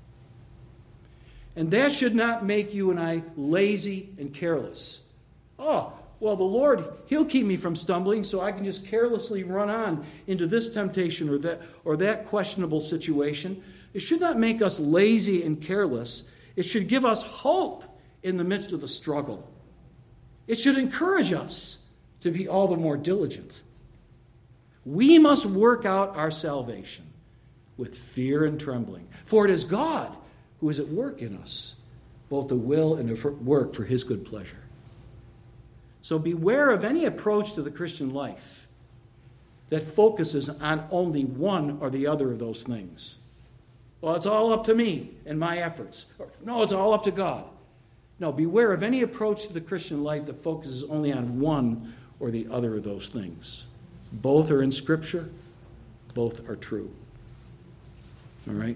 And that should not make you and I lazy and careless. Oh, well, the Lord, He'll keep me from stumbling, so I can just carelessly run on into this temptation or that questionable situation. It should not make us lazy and careless. It should give us hope in the midst of the struggle. It should encourage us to be all the more diligent. We must work out our salvation with fear and trembling, for it is God who is at work in us, both the will and the work for His good pleasure. So beware of any approach to the Christian life that focuses on only one or the other of those things. Well, it's all up to me and my efforts. No, it's all up to God. No, beware of any approach to the Christian life that focuses only on one or the other of those things. Both are in Scripture. Both are true. All right?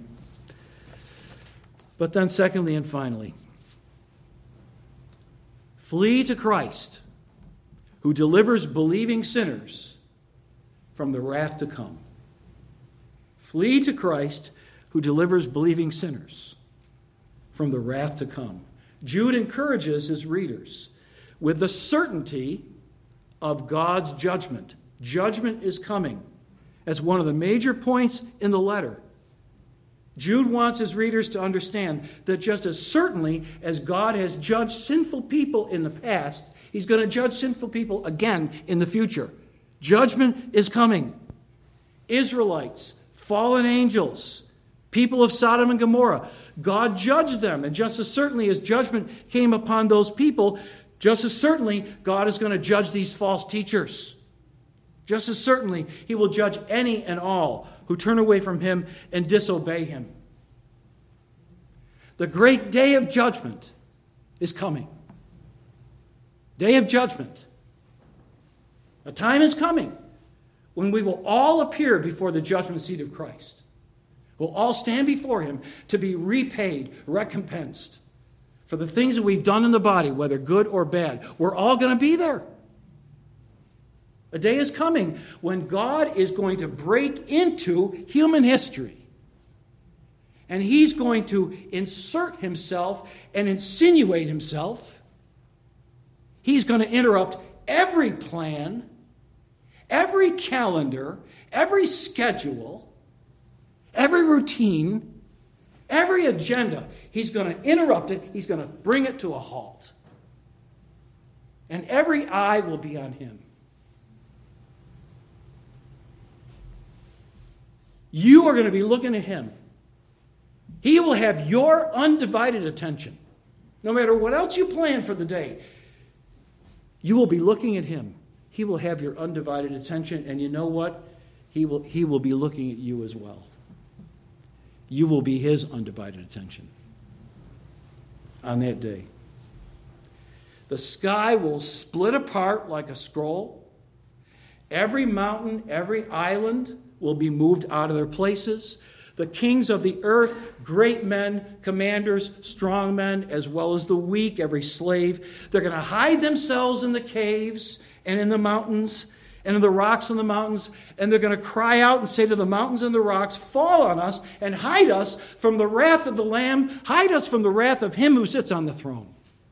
But then secondly and finally, flee to Christ, who delivers believing sinners from the wrath to come. Flee to Christ, who delivers believing sinners from the wrath to come. Jude encourages his readers with the certainty of God's judgment. Judgment is coming. That's one of the major points in the letter. Jude wants his readers to understand that just as certainly as God has judged sinful people in the past, He's going to judge sinful people again in the future. Judgment is coming. Israelites, fallen angels, people of Sodom and Gomorrah, God judged them. And just as certainly as judgment came upon those people, just as certainly God is going to judge these false teachers. Just as certainly He will judge any and all who turn away from Him and disobey Him. The great day of judgment is coming. Day of judgment. A time is coming when we will all appear before the judgment seat of Christ. We'll all stand before Him to be repaid, recompensed for the things that we've done in the body, whether good or bad. We're all going to be there. A day is coming when God is going to break into human history. And He's going to insert Himself and insinuate Himself. He's going to interrupt every plan, every calendar, every schedule, every routine, every agenda. He's going to interrupt it. He's going to bring it to a halt. And every eye will be on Him. You are going to be looking at Him. He will have your undivided attention. No matter what else you plan for the day, you will be looking at Him. He will have your undivided attention, and you know what? He will be looking at you as well. You will be His undivided attention on that day. The sky will split apart like a scroll. Every mountain, every island will be moved out of their places. The kings of the earth, great men, commanders, strong men, as well as the weak, every slave, they're going to hide themselves in the caves and in the mountains and in the rocks on the mountains, and they're going to cry out and say to the mountains and the rocks, fall on us and hide us from the wrath of the Lamb, hide us from the wrath of Him who sits on the throne.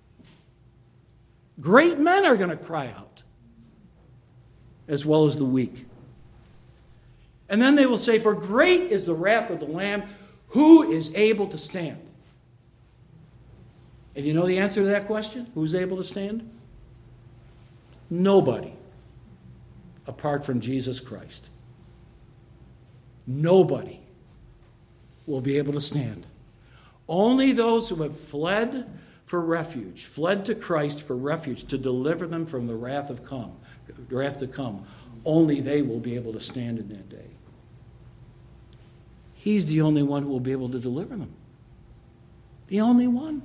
Great men are going to cry out, as well as the weak. And then they will say, for great is the wrath of the Lamb, who is able to stand? And you know the answer to that question? Who's able to stand? Nobody apart from Jesus Christ. Nobody will be able to stand. Only those who have fled for refuge, fled to Christ for refuge to deliver them from the wrath to come, only they will be able to stand in that day. He's the only one who will be able to deliver them. The only one.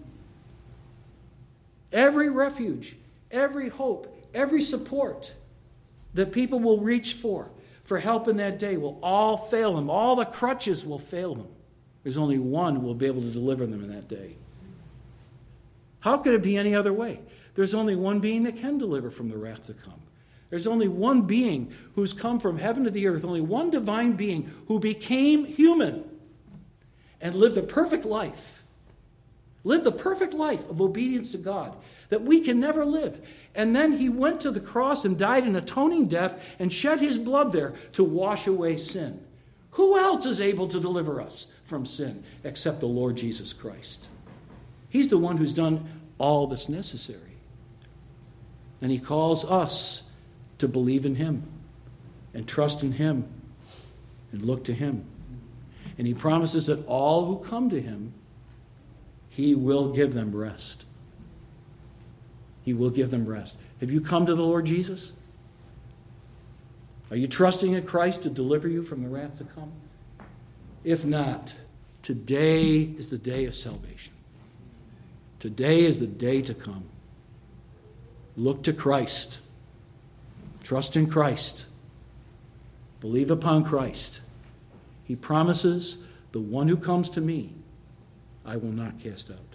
Every refuge, every hope, every support that people will reach for help in that day will all fail them. All the crutches will fail them. There's only one who will be able to deliver them in that day. How could it be any other way? There's only one being that can deliver from the wrath to come. There's only one being who's come from heaven to the earth, only one divine being who became human and lived a perfect life. Lived the perfect life of obedience to God that we can never live. And then he went to the cross and died an atoning death and shed his blood there to wash away sin. Who else is able to deliver us from sin except the Lord Jesus Christ? He's the one who's done all that's necessary. And he calls us to believe in him and trust in him and look to him. And he promises that all who come to him, he will give them rest. He will give them rest. Have you come to the Lord Jesus? Are you trusting in Christ to deliver you from the wrath to come? If not, today is the day of salvation. Today is the day to come. Look to Christ. Trust in Christ. Believe upon Christ. He promises, the one who comes to me, I will not cast out.